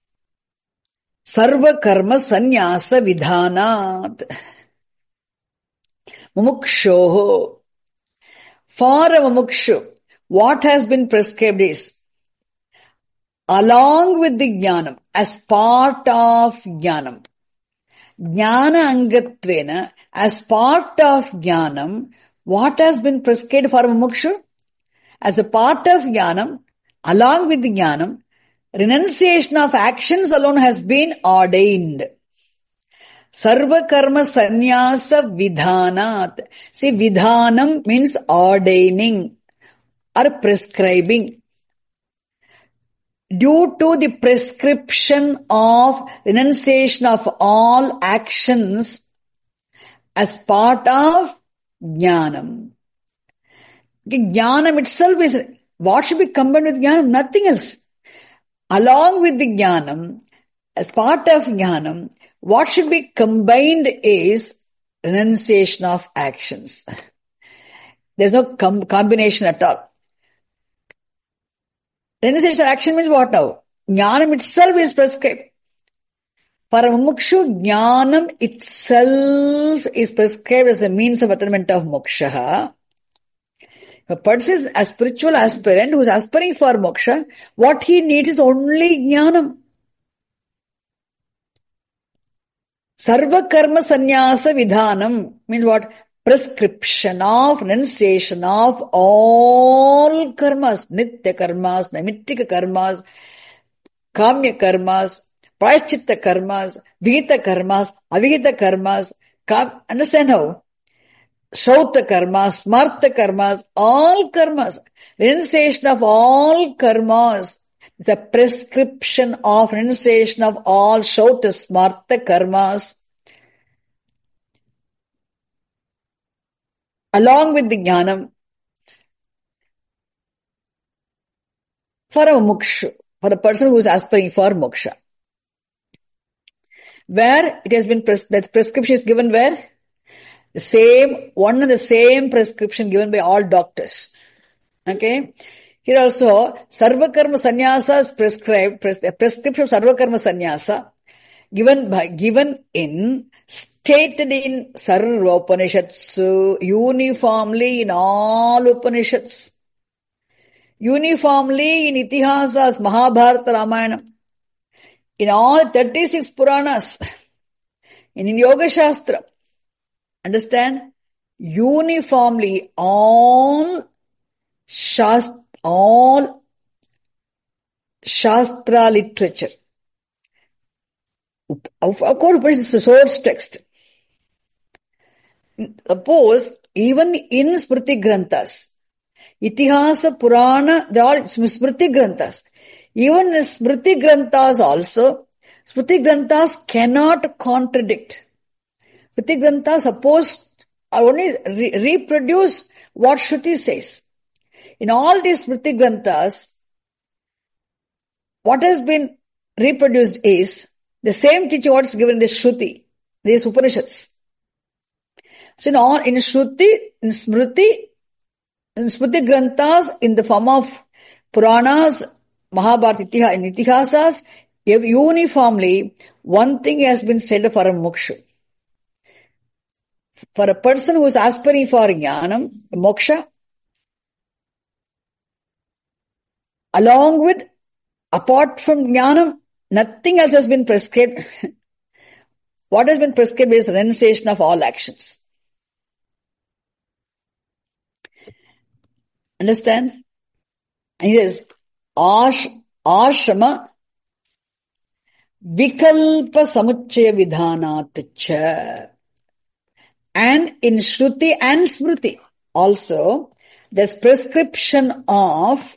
Sarva Karma Sannyasa Vidhanat. Mumukshoho. For a mumukshu, what has been prescribed is, along with the jnanam, as part of jnanam, jnana angatvena, as part of jnanam, what has been prescribed for a mumukshu? As a part of jnanam, along with the jnanam, renunciation of actions alone has been ordained. Sarva karma sannyasa vidhanat. See, vidhanam means ordaining or prescribing. Due to the prescription of renunciation of all actions as part of jnanam. Jnanam itself is, what should be combined with jnanam? Nothing else. Along with the jnanam, as part of jnanam, what should be combined is renunciation of actions. There's no com- combination at all. Renunciation of action means what now? Jnanam itself is prescribed. For a mumukshu, jnanam itself is prescribed as a means of attainment of moksha. A person is a spiritual aspirant who is aspiring for moksha. What he needs is only jnanam. Sarva karma sannyasa vidhanam means what? Prescription of renunciation of all karmas, nitya karmas, naimittika karmas, kamya karmas, prayaschitta karmas, vihita karmas, avihita karmas. Kam- understand how? Shrauta karmas, smarta karmas, all karmas, renunciation of all karmas, the prescription of renunciation of all Shrauta, smarta karmas, along with the jnanam, for a moksha, for a person who is aspiring for moksha. Where it has been, pres- the prescription is given where? The same, one and the same prescription given by all doctors. Okay? Here also, Sarva Karma Sannyasa is prescribed, pres- the prescription of Sarva Karma Sannyasa, given by, given in, stated in Sarva Upanishads, uniformly in all Upanishads, uniformly in Itihasas, Mahabharata, Ramayana, in all thirty-six Puranas, in Yoga Shastra. Understand? Uniformly, all shast, all Shastra literature. Of course, it's a source text. Suppose, even in Smriti Granthas, Itihasa, Purana, they all Smriti Granthas. Even in Smriti Granthas also, Smriti Granthas cannot contradict. Smriti Granthas suppose or only re- reproduce what Shruti says. In all these Smriti Granthas, what has been reproduced is the same teaching what is given in the Shruti, these Upanishads. So in all, in Shruti, in Smriti, in Smriti Granthas, in the form of Puranas, Mahabharata, Itiha, in Itihasas, uniformly, one thing has been said for a moksha. For a person who is aspiring for jnanam, moksha, along with, apart from jnanam, nothing else has been prescribed. What has been prescribed is renunciation of all actions. Understand? And it is ash, ashrama vikalpa samuchaya vidhanat cha. And in Shruti and Smriti also, there's prescription of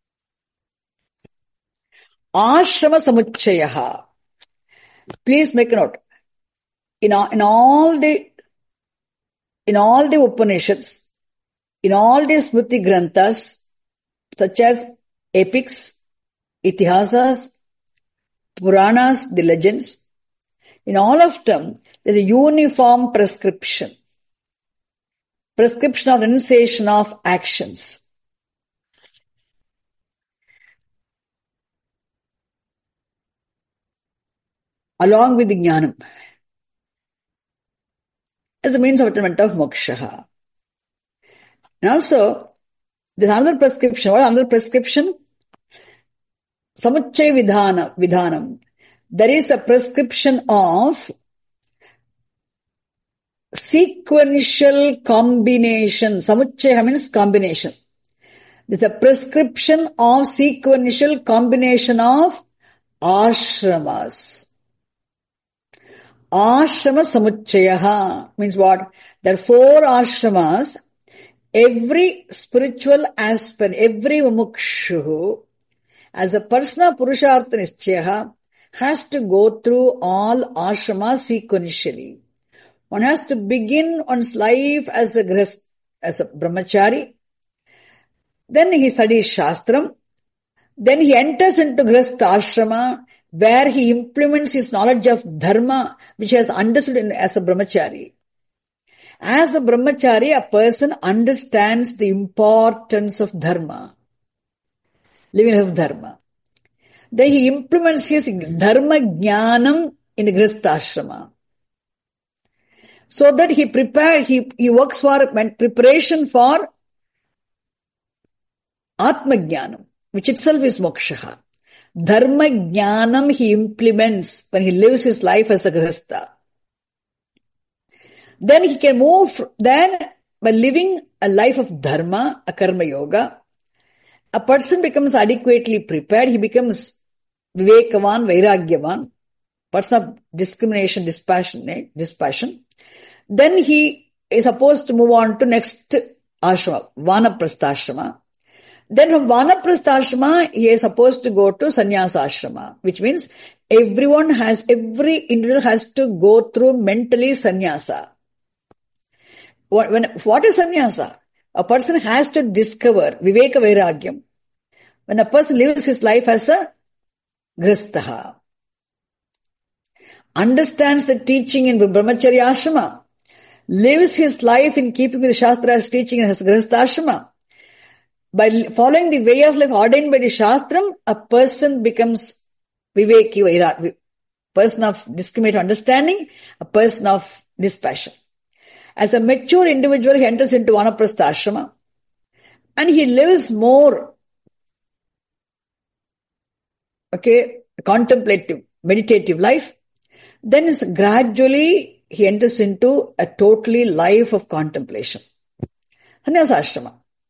ashrama samuchayaha. Please make a note. In all, in all the, in all the Upanishads, in all the Smriti Granthas, such as epics, itihasas, Puranas, the legends, in all of them, there's a uniform prescription. Prescription of renunciation of actions. Along with the jnanam. As a means of attainment of moksha. And also, there's another prescription. What is another prescription? Samuchaya vidhana, vidhanam. There is a prescription of sequential combination. Samuchaya means combination. There's a prescription of sequential combination of ashramas. Ashrama samuchayaha means what? There are four ashramas. Every spiritual aspirant, every mumukshu, as a person of Purushartha Nischaya, has to go through all ashramas sequentially. One has to begin one's life as a as a brahmachari. Then he studies Shastram. Then he enters into Grihastha ashrama, where he implements his knowledge of dharma, which he has understood in, as a brahmachari. As a brahmachari, a person understands the importance of dharma, living of dharma. Then he implements his dharma jnanam in the Grihastha ashrama. So that he prepare, he, he works for preparation for Atma Jnanam, which itself is moksha. Dharma Jnanam he implements when he lives his life as a Grihastha. Then he can move, then by living a life of dharma, a karma yoga, a person becomes adequately prepared, he becomes vivekavan, vairagyavan, person of discrimination, dispassion, dispassion. Then he is supposed to move on to next ashrama, Vanaprastha ashrama. Then from Vanaprastha ashrama, he is supposed to go to Sannyasa ashrama, which means everyone has, every individual has to go through mentally sannyasa. What, when, what is sannyasa? A person has to discover viveka vairagyam. When a person lives his life as a grihastha, understands the teaching in brahmacharya ashrama, lives his life in keeping with the Shastra's teaching in his Grihastha ashrama. By following the way of life ordained by the Shastram, a person becomes viveki, vairagya, person of discriminative understanding, a person of dispassion. As a mature individual, he enters into Vanaprastha ashrama and he lives more, okay, contemplative, meditative life. Then is gradually he enters into a totally life of contemplation. Sannyasa ashrama.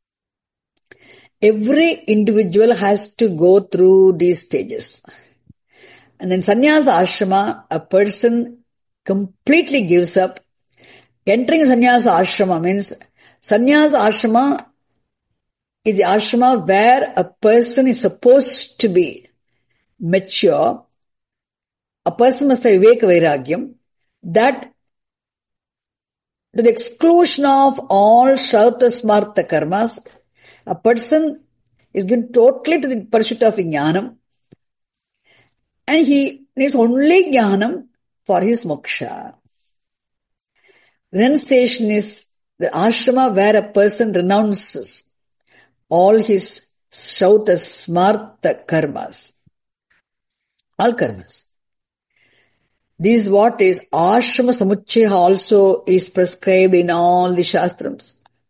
Every individual has to go through these stages. And then sannyasa ashrama, a person completely gives up. Entering sannyasa ashrama means, sannyasa ashrama is the ashrama where a person is supposed to be mature. A person must have viveka vairagyam, that to the exclusion of all shrauta smarta karmas, a person is given totally to the pursuit of jnanam, and he needs only jnanam for his moksha. Renunciation is the ashrama where a person renounces all his shrauta smarta karmas, all karmas. This is what is ashrama samuchaya also is prescribed in all the shastrams.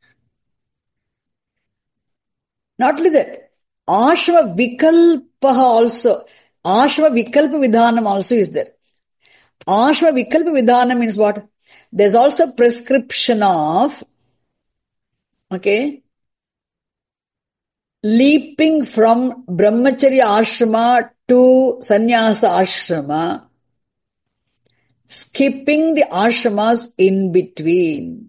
Not only that, ashrama vikalpa also, ashrama vikalpa vidhanam also is there. Ashrama vikalpa vidhanam means what? There's also prescription of, okay, leaping from brahmacharya ashrama to sannyasa ashrama, skipping the ashramas in between.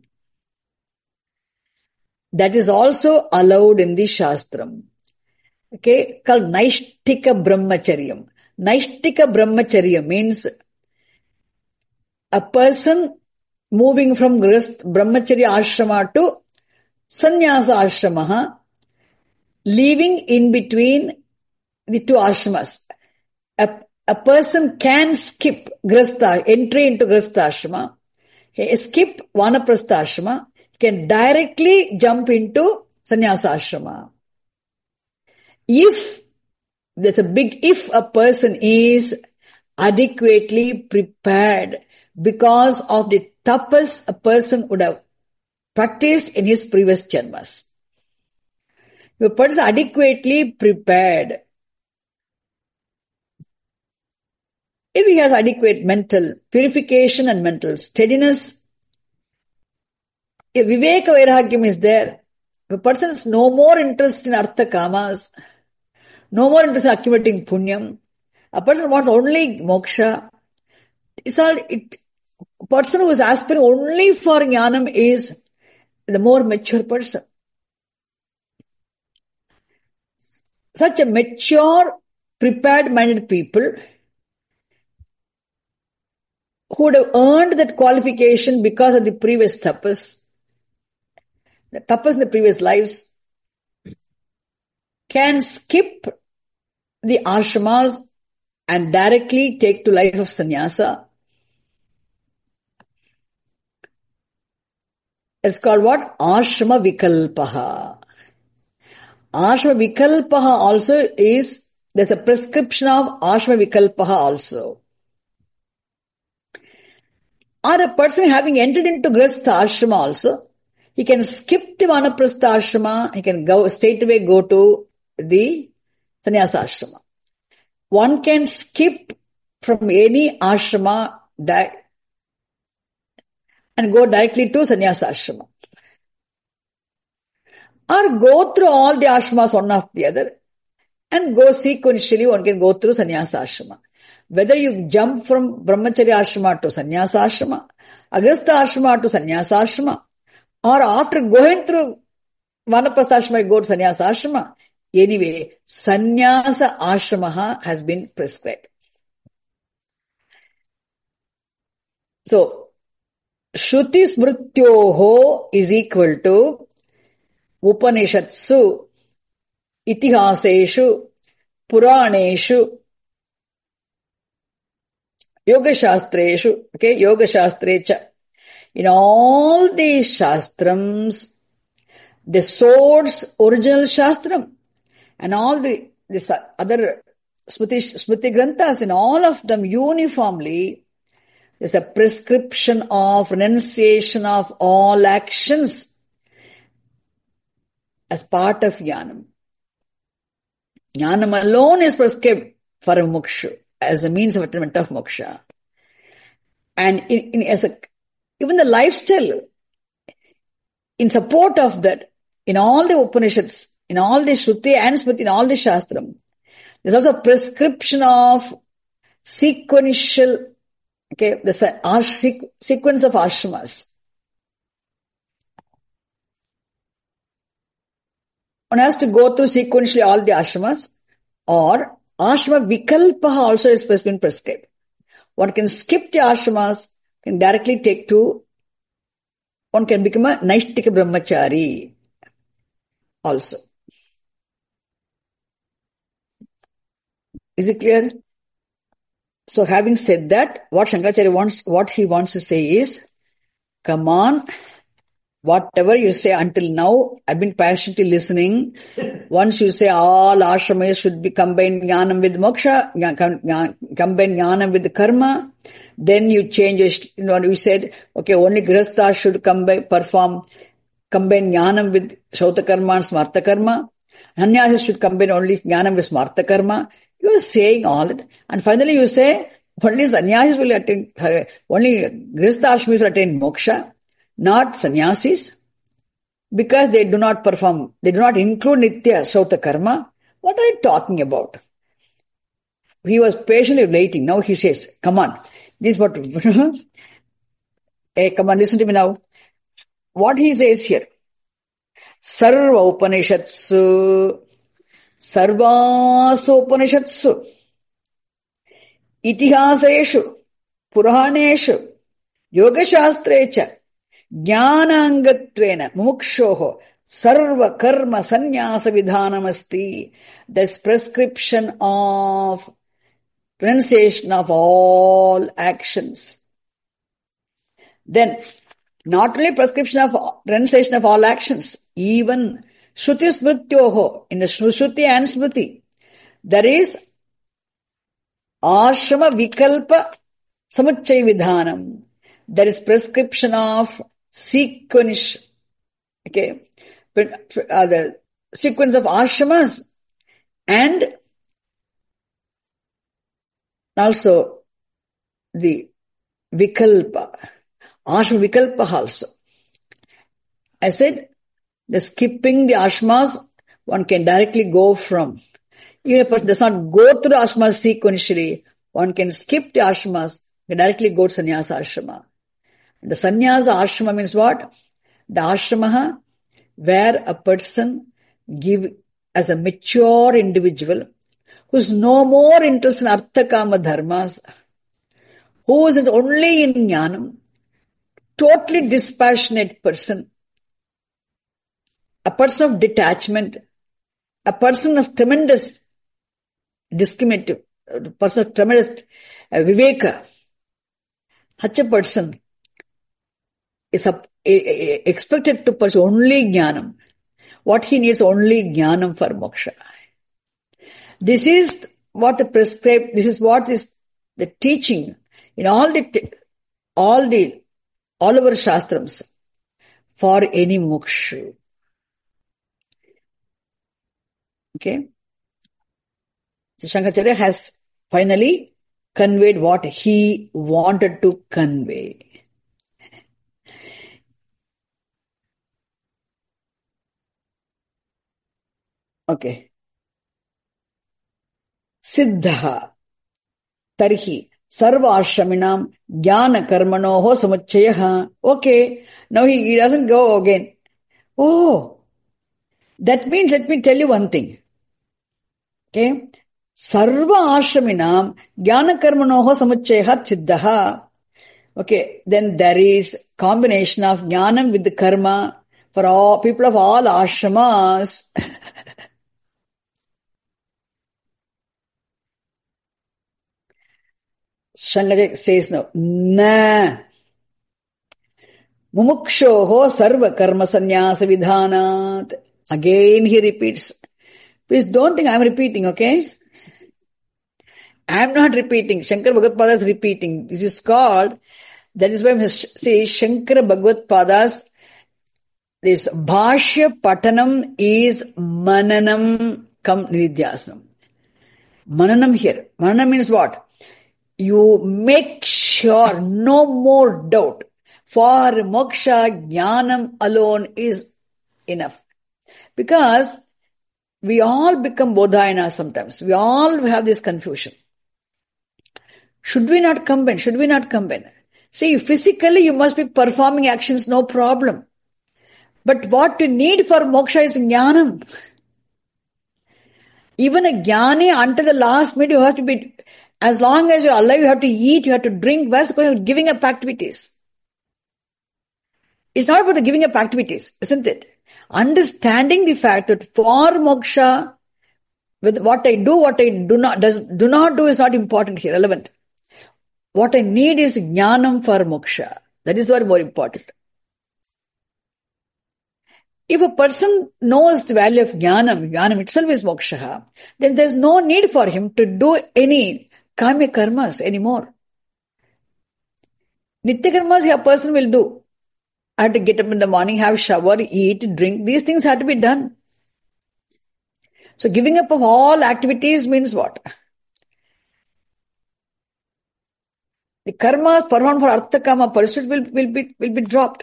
That is also allowed in the Shastram. Okay, called Naishtika Brahmacharyam. Naishtika Brahmacharya means a person moving from Brahmacharya ashrama to Sannyasa ashrama, leaving in between the two ashramas. A, a person can skip Grihastha, entry into Grihastha ashrama, he skip Vanaprastha ashrama, can directly jump into sannyasa ashrama. If, there's a big if, a person is adequately prepared because of the tapas a person would have practiced in his previous janmas. If a person is adequately prepared, if he has adequate mental purification and mental steadiness, if Viveka Vairagyam is there, if a person has no more interest in Artha Kamas, no more interest in accumulating Punyam, a person wants only moksha, it's all, it, a person who is aspiring only for jnanam is the more mature person. Such a mature, prepared-minded people who would have earned that qualification because of the previous tapas, the tapas in the previous lives, can skip the ashramas and directly take to life of sannyasa. It's called what? Ashrama Vikalpaha. Ashrama Vikalpaha also is, there's a prescription of Ashrama Vikalpaha also. Or a person having entered into Grihastha Ashrama also, he can skip the Vanaprastha Ashrama, he can go straight away go to the Sannyasa Ashrama. One can skip from any ashrama that and go directly to Sannyasa Ashrama. Or go through all the ashramas one after the other and go sequentially, one can go through Sannyasa Ashrama. Whether you jump from Brahmacharya Ashrama to Sannyasa Ashrama, Agrastha Ashrama to Sannyasa Ashrama, or after going through Vanaprastha Ashrama, you go to Sannyasa Ashrama. Anyway, Sannyasa Ashrama has been prescribed. So, Shruti Smrityoho is equal to Upanishadsu, Itihaseshu, Puraneshu, Yoga Shastreshu, okay, Yoga Shastrecha. In all these Shastrams, the source, original Shastram, and all the this other Smriti, Smriti Granthas, in all of them uniformly, there's a prescription of renunciation of all actions as part of Jnanam. Jnanam alone is prescribed for a moksha, as a means of attainment of moksha. And in, in, as a, even the lifestyle, in support of that, in all the Upanishads, in all the Shruti and Smriti, in all the Shastram, there's also a prescription of sequential, okay, the sequence of ashramas. One has to go through sequentially all the ashramas, or ashrama vikalpaha also is been prescribed. One can skip the ashramas, can directly take to, one can become a Naishtika Brahmachari also. Is it clear? So having said that, what Shankaracharya wants, what he wants to say is, come on, whatever you say until now, I've been patiently listening. Once you say all ashramas should be combined jnanam with moksha, combine jnanam with karma, then you change it. You know, you said, okay, only grihastha should combine, perform, combine jnanam with Shrauta karma and smarta karma. Sannyasas should combine only jnanam with smarta karma. You are saying all that. And finally you say, only sannyasis will attain, only grihastha ashramis will attain moksha, not sannyasis, because they do not perform, they do not include nitya Shrauta karma. What are you talking about? He was patiently waiting. Now he says, come on, this is what, hey, come on, listen to me now. What he says here, Sarva Upanishatsu, Sarvasu Upanishatsu, Itihaseshu, Puraneshu, Yoga Shastrecha, Jnanangatvena, Mumukshoho, Sarva Karma Sannyasa Vidhanamasti. This prescription of renunciation of all actions. Then, not only prescription of renunciation of all actions, even Shruti Smrityoho, in the Shruti and Smriti, there is Ashrama Vikalpa Samucchay Vidhanam. There is prescription of sequence, Okay. But, uh, the sequence of ashramas and also the vikalpa. Ashrama vikalpa also. I said, the skipping the ashramas, one can directly go from. Even if a person does not go through the ashramas sequentially, one can skip the ashramas and directly go to sannyasa ashrama. The sannyasa ashrama means what? The ashrama where a person give as a mature individual who's no more interested in artha kama dharmas, who is only in jnanam, totally dispassionate person, a person of detachment, a person of tremendous discriminative, a person of tremendous uh, viveka. Such a person is a, a, a, expected to pursue only jnanam. What he needs only jnanam for moksha. This is what the prescribed, this is what is the teaching in all the, all the, all our shastrams for any moksha. Okay. So Shankaracharya has finally conveyed what he wanted to convey. Okay. Siddha Tarhi Sarva Ashraminam Jnana Karmanoho Samuchayaha. Okay. Now he, he doesn't go again. Oh, that means, let me tell you one thing. Okay. Sarva Ashraminam Jnana Karmanoho Samuchayaha Siddha. Okay. Then there is combination of jnanam with the karma for all people of all ashramas. Shankaracharya says now, na mumukshoho sarva karma sannyasa vidhanat. Again he repeats. Please don't think I am repeating, okay? I am not repeating. Shankara Bhagavad is repeating. This is called, that is why I say Shankara Bhagavad this Bhashya Patanam is Mananam come Nidhyasam. Mananam here. Mananam means what? You make sure, no more doubt. For moksha, jnanam alone is enough. Because we all become bodhayana sometimes. We all have this confusion. Should we not combine? Should we not combine? See, physically you must be performing actions, no problem. But what you need for moksha is jnanam. Even a jnani, until the last minute, you have to be, as long as you're alive, you have to eat, you have to drink. Where's the point of giving up activities? It's not about the giving up activities, isn't it? Understanding the fact that for moksha, with what I do, what I do not, does, do not do is not important here, relevant. What I need is jnanam for moksha. That is what more important. If a person knows the value of jnanam, jnanam itself is moksha, then there's no need for him to do any kama karmas anymore. Nitya karmas a person will do. I have to get up in the morning, have shower, eat, drink. These things have to be done. So giving up of all activities means what? The karma performed for artha kama pursuit will, will be will be dropped.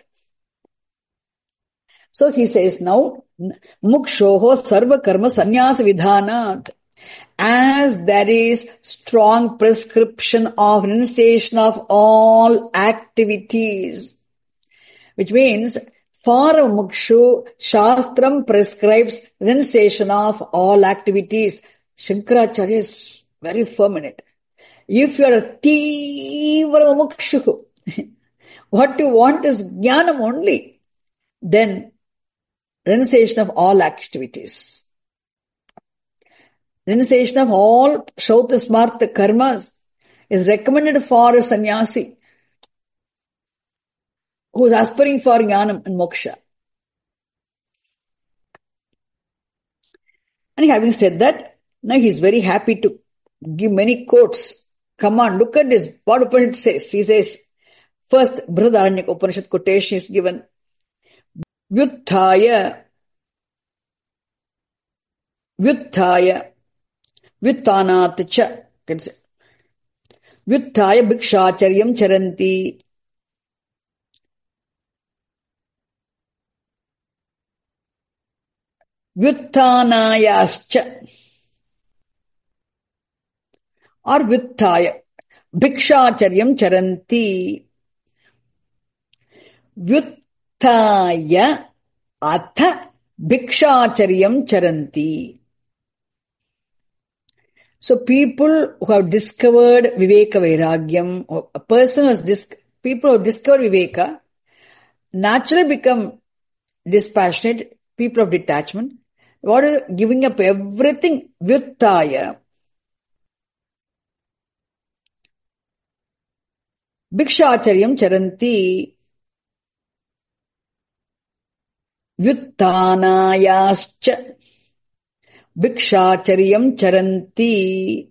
So he says now, mukshoho sarva karma sannyasa vidhanat. As there is strong prescription of renunciation of all activities, which means for a mukshu, Shastram prescribes renunciation of all activities. Shankaracharya is very firm in it. If you are a tivra mukshu, what you want is jnanam only, then renunciation of all activities. Renunciation of all Shauta Smartha karmas is recommended for a sannyasi who is aspiring for jnanam and moksha. And having said that, now he is very happy to give many quotes. Come on, look at this. What Upanishad says. He says, first, Brihadaranyaka Upanishad quotation is given. vyuthaya, vyuthaya, vyuttanat cha. Vyuthaya bhikshacharyam charanti. Vyuttanayascha. Or vyuthaya bhikshacharyam charanti. Vyuthaya atha bhikshacharyam charanti. So people who have discovered Viveka Vairagyam, or a person who has dis- people who have discovered Viveka naturally become dispassionate, people of detachment. What is giving up everything? Vyuttaya. Bhikshacharyam charanti. Vyuttanayascha. Bhikshacharyam charanti.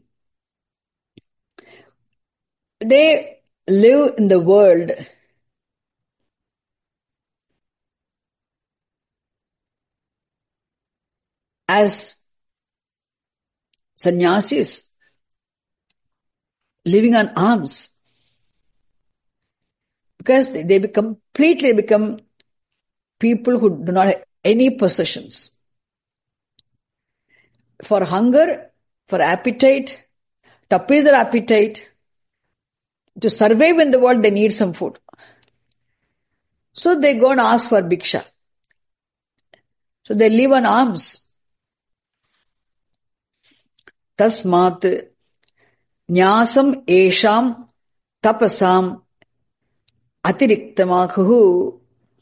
They live in the world as sannyasis, living on alms. Because they, they become, completely become people who do not have any possessions. For hunger, for appetite, to appease their appetite, to survive in the world, they need some food. So they go and ask for bhiksha. So they live on alms. Tasmat nyasam esham tapasam atiriktamakhu.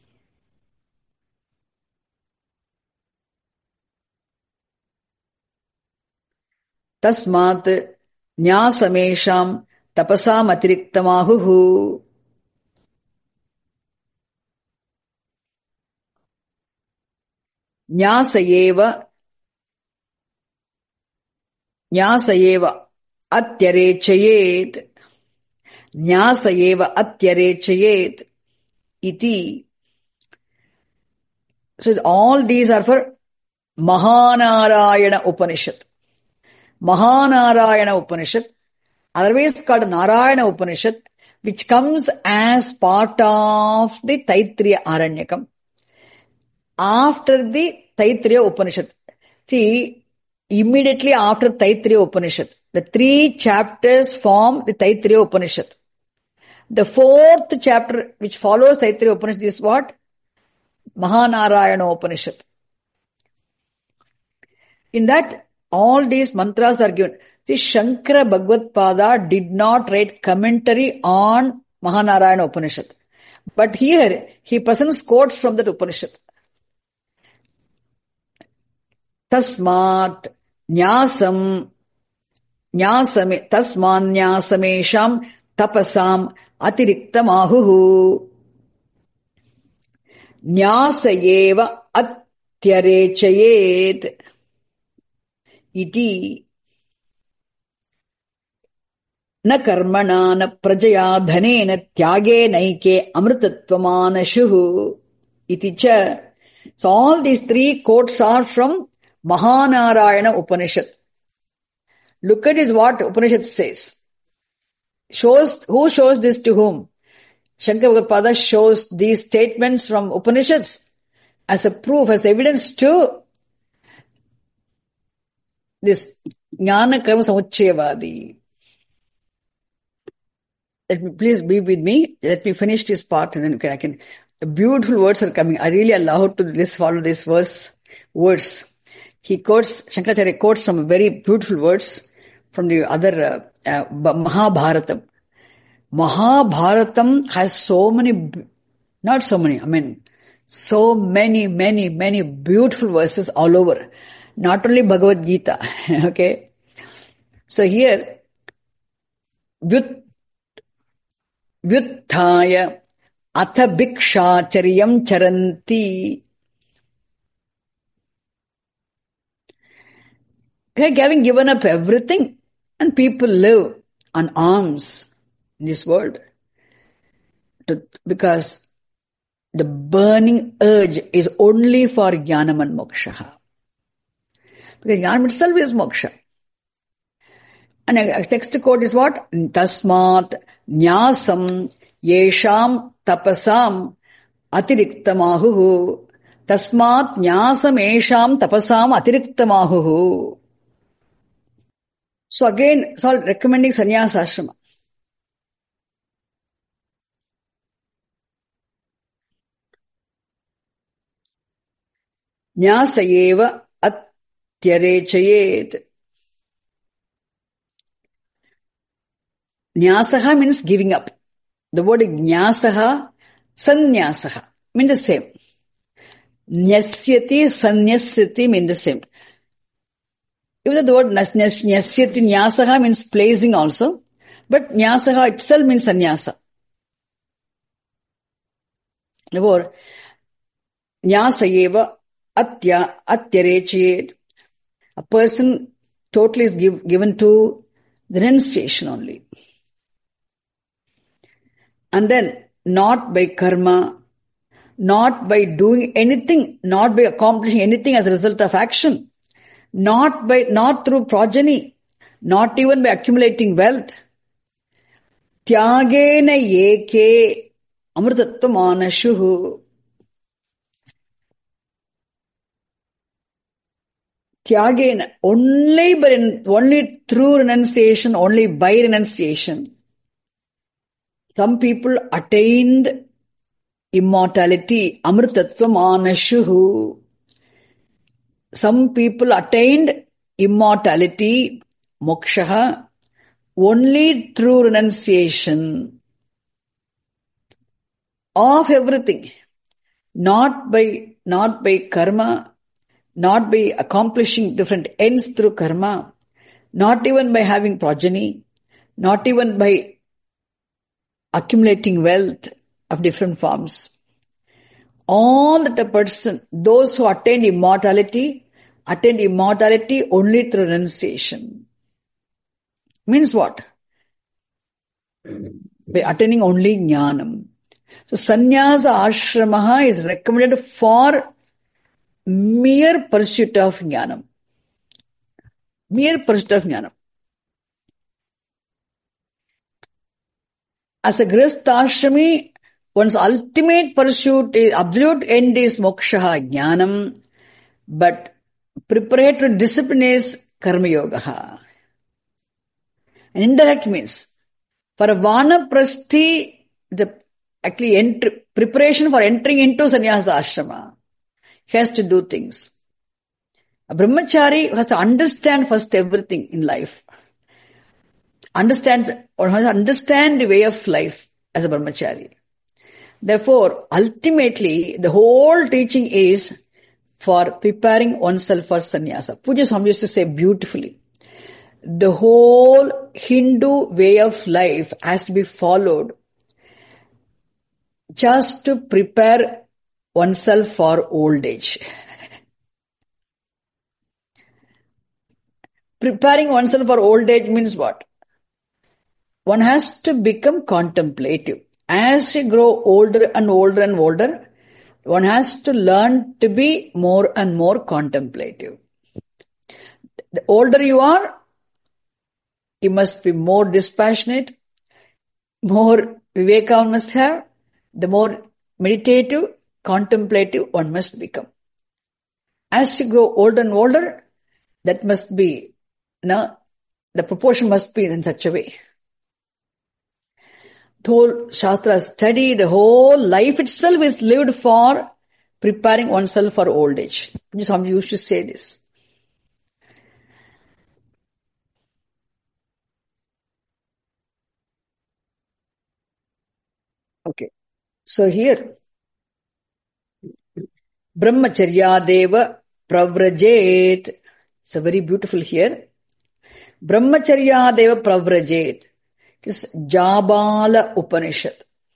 Tasmat nyasamesham tapasam atiriktamakhu. Nyasayeva Nyasayeva atyarechayet. Nyasayeva atyarechayet. Iti. So all these are for Mahanarayana Upanishad. Mahanarayana Upanishad, otherwise called Narayana Upanishad, which comes as part of the Taittiriya Aranyakam. After the Taittiriya Upanishad. See, immediately after Taittiriya Upanishad, the three chapters form the Taittiriya Upanishad. The fourth chapter which follows Taittiriya Upanishad is what? Mahanarayana Upanishad. In that, all these mantras are given. See, Shankara Bhagavad Pada did not write commentary on Mahanarayana Upanishad. But here, he presents quotes from that Upanishad. Tasmat nyasam nyasame tasman nyasamesham tapasam atiriktam ahuhu. Nyasayeva atyarechayet. Iti na karmana na prajaya dhanena tyage naike amritattvamanashuhu. Iti cha. So all these three quotes are from Mahanarayana Upanishad. Look at this, what Upanishad says. Shows, who shows this to whom? Shankara Bhagavad Pada shows these statements from Upanishads as a proof, as evidence to this Jnana Karma Samuchchayavadi. Let me, please be with me. Let me finish this part and then I can, beautiful words are coming. I really allow to this, follow this verse, words. He quotes, Shankaracharya quotes some very beautiful words from the other uh, uh, Mahabharatam. Mahabharatam has so many, not so many, I mean, so many, many, many beautiful verses all over. Not only Bhagavad Gita, okay. So here, Vyut, Vyuthaya atha bhikshacharyam charanti. Having given up everything, and people live on alms in this world. To, because the burning urge is only for jnanam and moksha. Because jnanam itself is moksha. And a text quote is what? Tasmat nyasam yesham tapasam atiriktamahuhu. Tasmat nyasam yesham tapasam atiriktamahuhu. So again, it's all recommending sannyasa ashrama. Nyasayeva atyarechayet. Nyasaha means giving up. The word nyasaha, sanyasaha mean the same. Nyasyati, sanyasyati mean the same. Even though the word nyasyati, nyasaha means placing also, but nyasaha itself means sannyasa. Therefore, nyasayeva atya atyarechayet. A person totally is give, given to the renunciation only. And then, not by karma, not by doing anything, not by accomplishing anything as a result of action, not by, not through progeny, not even by accumulating wealth. Tyagena yeke amrtatvam anashuhu. Tyagena, only by, only through renunciation, only by renunciation. Some people attained immortality, amrtatvam anashuhu. Some people attained immortality, moksha, only through renunciation of everything. Not by, not by karma, not by accomplishing different ends through karma, not even by having progeny, not even by accumulating wealth of different forms. All that a person, those who attain immortality, attain immortality only through renunciation. Means what? By attaining only jnanam. So sannyasa ashramaha is recommended for mere pursuit of jnanam. Mere pursuit of jnanam. As a grihastha-ashrami, one's ultimate pursuit, is, absolute end is moksha, jnanam, but preparatory discipline is karma yoga. And indirect means, for a vanaprasthi, the actually entry, preparation for entering into sannyasa ashrama, he has to do things. A brahmachari has to understand first everything in life. Understands or has to understand the way of life as a brahmachari. Therefore, ultimately, the whole teaching is for preparing oneself for sannyasa. Pujya Swami used to say beautifully, the whole Hindu way of life has to be followed just to prepare oneself for old age. Preparing oneself for old age means what? One has to become contemplative. As you grow older and older and older, one has to learn to be more and more contemplative. The older you are, you must be more dispassionate, more viveka one must have, the more meditative, contemplative one must become. As you grow older and older, that must be, you know, the proportion must be in such a way. The whole Shastra study, the whole life itself is lived for preparing oneself for old age. Some used to say this. Okay. So here, Brahmacharyadeva pravrajet. It's a very beautiful here. Brahmacharyadeva pravrajet. It is Jabala Upanishad.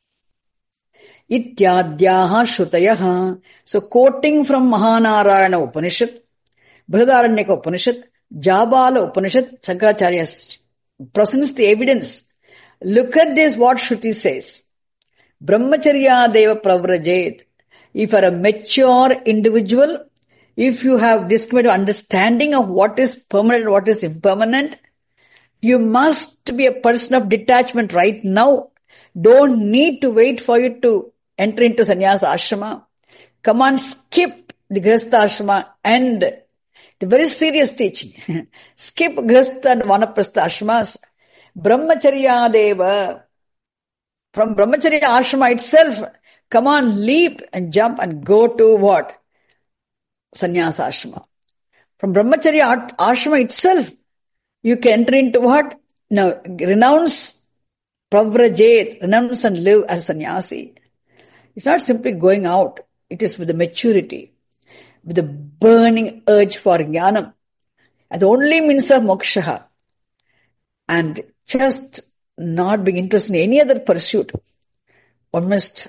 Ityadyaha Shrutayaha. So quoting from Mahanarayana Upanishad, Brihadaranyaka Upanishad, Jabala Upanishad, Shankaracharya presents the evidence. Look at this, what Shruti says. Brahmacharya deva pravrajet. If you are a mature individual, if you have discriminative understanding of what is permanent and what is impermanent, you must be a person of detachment right now. Don't need to wait for you to enter into sannyasa ashrama. Come on, skip the grihastha ashrama and the very serious teaching. Skip grihastha and vanaprastha ashramas. Brahmacharya deva. From Brahmacharya ashrama itself, come on, leap and jump and go to what? Sannyasa ashrama. From Brahmacharya ashrama itself, you can enter into what? Now, renounce, pravrajet, renounce and live as sannyasi. It's not simply going out. It is with the maturity, with the burning urge for jnanam, as the only means of moksha, and just not being interested in any other pursuit. One must,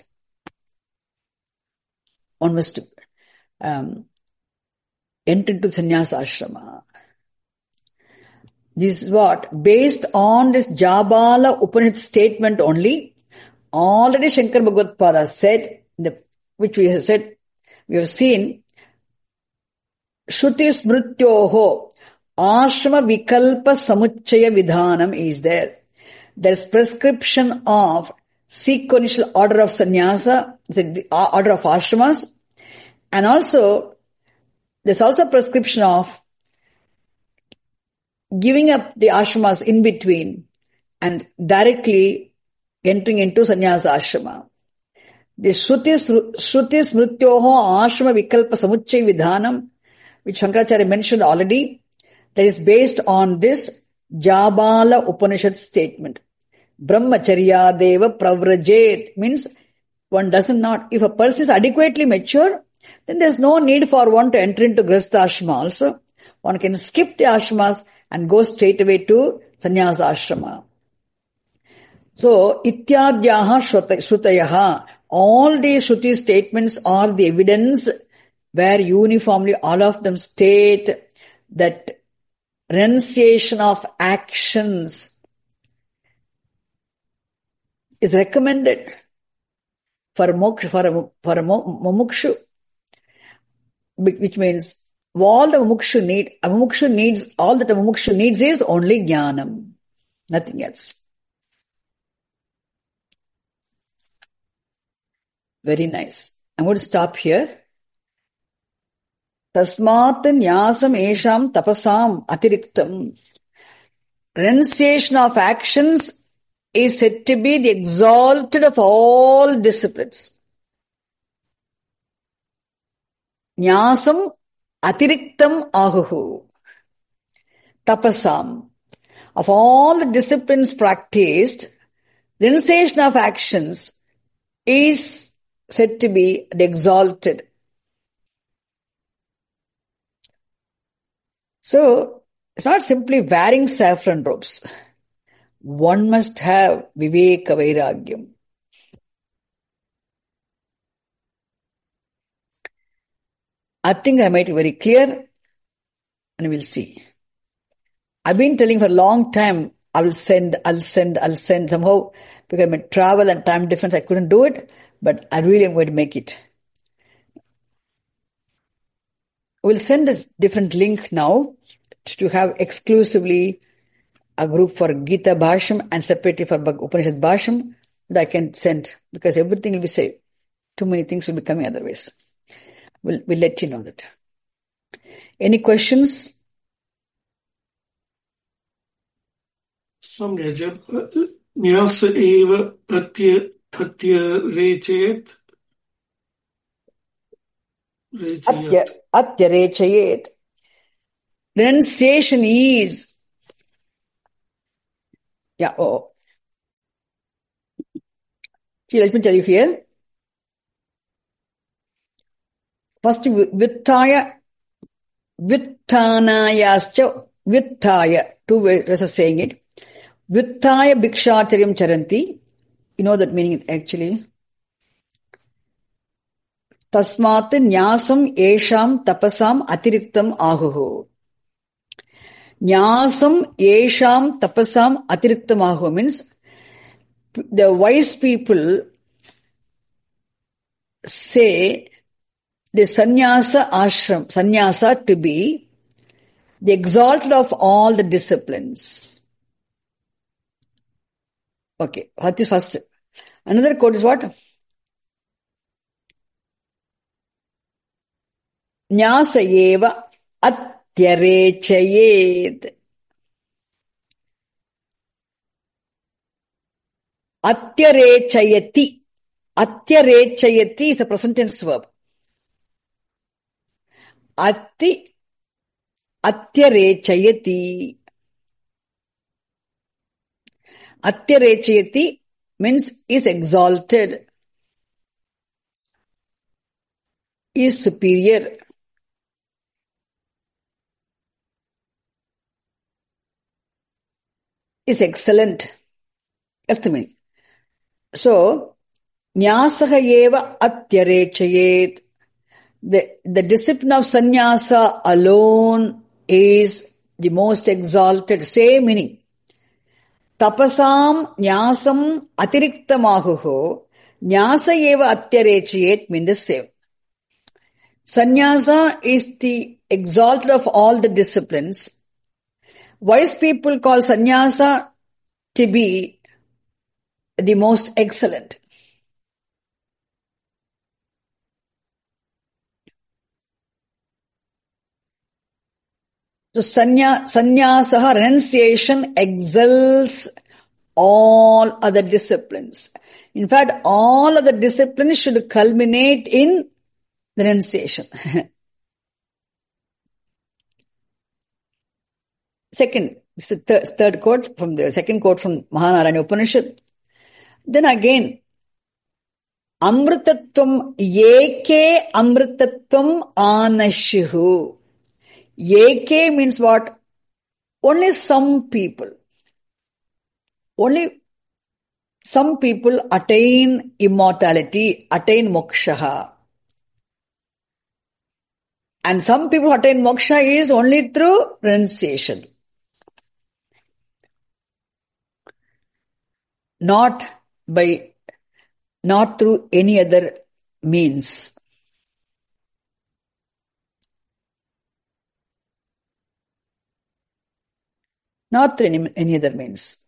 one must um, enter into sannyasa ashrama. This is what? Based on this Jabala Upanishad statement only, already Shankar Bhagavad said, the, which we have said, we have seen, Shruti Smrityoho, Ashrama Vikalpa Samuchaya Vidhanam is there. There is prescription of sequential order of sannyasa, the order of ashramas, and also, there's also prescription of giving up the ashramas in between and directly entering into sannyasa ashrama. The Shruti Smrityoho Ashrama Vikalpa Samuchaya Vidhanam, which Shankaracharya mentioned already, that is based on this Jabala Upanishad statement. Brahmacharya deva pravrajet means one does not, if a person is adequately mature, then there's no need for one to enter into grihastha ashrama also. One can skip the ashramas and go straight away to sannyasa ashrama. So, ityadyaha shrutayaha. All these Shruti statements are the evidence where uniformly all of them state that renunciation of actions is recommended for a moksha, for a, for a mumukshu, which means all the mumukshu need, a mumukshu needs, all that a mumukshu needs is only jnanam, nothing else. Very nice. I'm going to stop here. Tasmat nyasam esham tapasam atiriktam. Renunciation of actions is said to be the exalted of all disciplines. Nyasam atiriktam ahuhu. Tapasam. Of all the disciplines practiced, renunciation of actions is said to be the exalted. So, it's not simply wearing saffron robes. One must have viveka vairagyam. I think I made it very clear, and we'll see. I've been telling for a long time, I will send, I'll send, I'll send somehow, because I'm in travel and time difference, I couldn't do it, but I really am going to make it. We'll send a different link now to have exclusively a group for Gita Bhasham and separately for Upanishad Bhasham that I can send, because everything will be saved. Too many things will be coming otherwise. We'll, we'll let you know that. Any questions? Samyajam nyasa eva atya atya rechayet. Atya, atya rechayet. Renunciation is, yeah, oh. See, let me tell you here. First, Vittaya, Vittanayascha, Vittaya, two ways of saying it. Vittaya Bhikshacharyam Charanti. You know that meaning actually. Tasmat Nyasam Esham Tapasam Atiriktam Ahuhu. Nyasam Esham Tapasam Atiriktam Ahuhu means the wise people say the sannyasa ashram, sannyasa to be the exalted of all the disciplines. Okay, what is first? Another quote is what? Nyasa eva atyarechayet. Atyarechayati. Atyarechayati is a present tense verb. Ati atyarechayati. Atyarechayati means is exalted, is superior. Is excellent. That's the meaning. So, Nyasaha eva atyarechayet. The, the discipline of sannyasa alone is the most exalted. Same meaning. Tapasam nyasam atiriktamahuho. Nyasa eva atyarechayet means the same. Sannyasa is the exalted of all the disciplines. Wise people call sannyasa to be the most excellent. So sanya, sannyasa, renunciation excels all other disciplines. In fact, all other disciplines should culminate in renunciation. Second, this is the third, third quote from the second quote from Mahanarayana Upanishad. Then again, Amritattvam yeke amritattvam anashuhu. Yeke means what? Only some people. Only some people attain immortality, attain moksha. And some people attain moksha is only through renunciation. Not by, not through any other means. Not through any, any other means.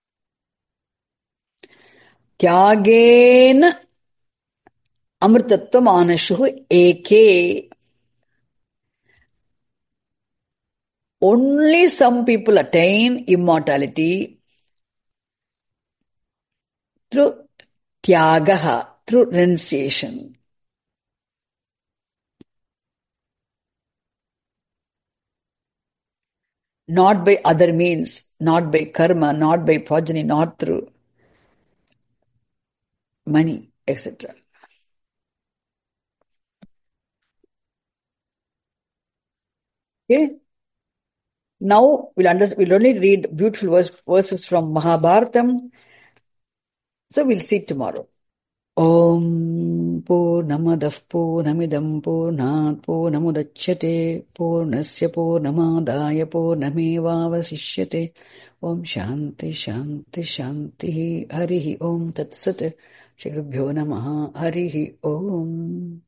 Tyagena amritattvam anashuhu eke. Only some people attain immortality through tyagaha, through renunciation. Not by other means, not by karma, not by progeny, not through money, et cetera. Okay? Now we'll understand, we'll only read beautiful verse, verses from Mahabharatam. So we'll see tomorrow. Om Purnamadah Purnamidam Purnat Purnamudachyate Purnasya Purnamadaya Purnamevavasishyate. Om Shanti Shanti Shanti Harihi Om Tat Sat. Shri Gurubhyo Namaha Harihi Om.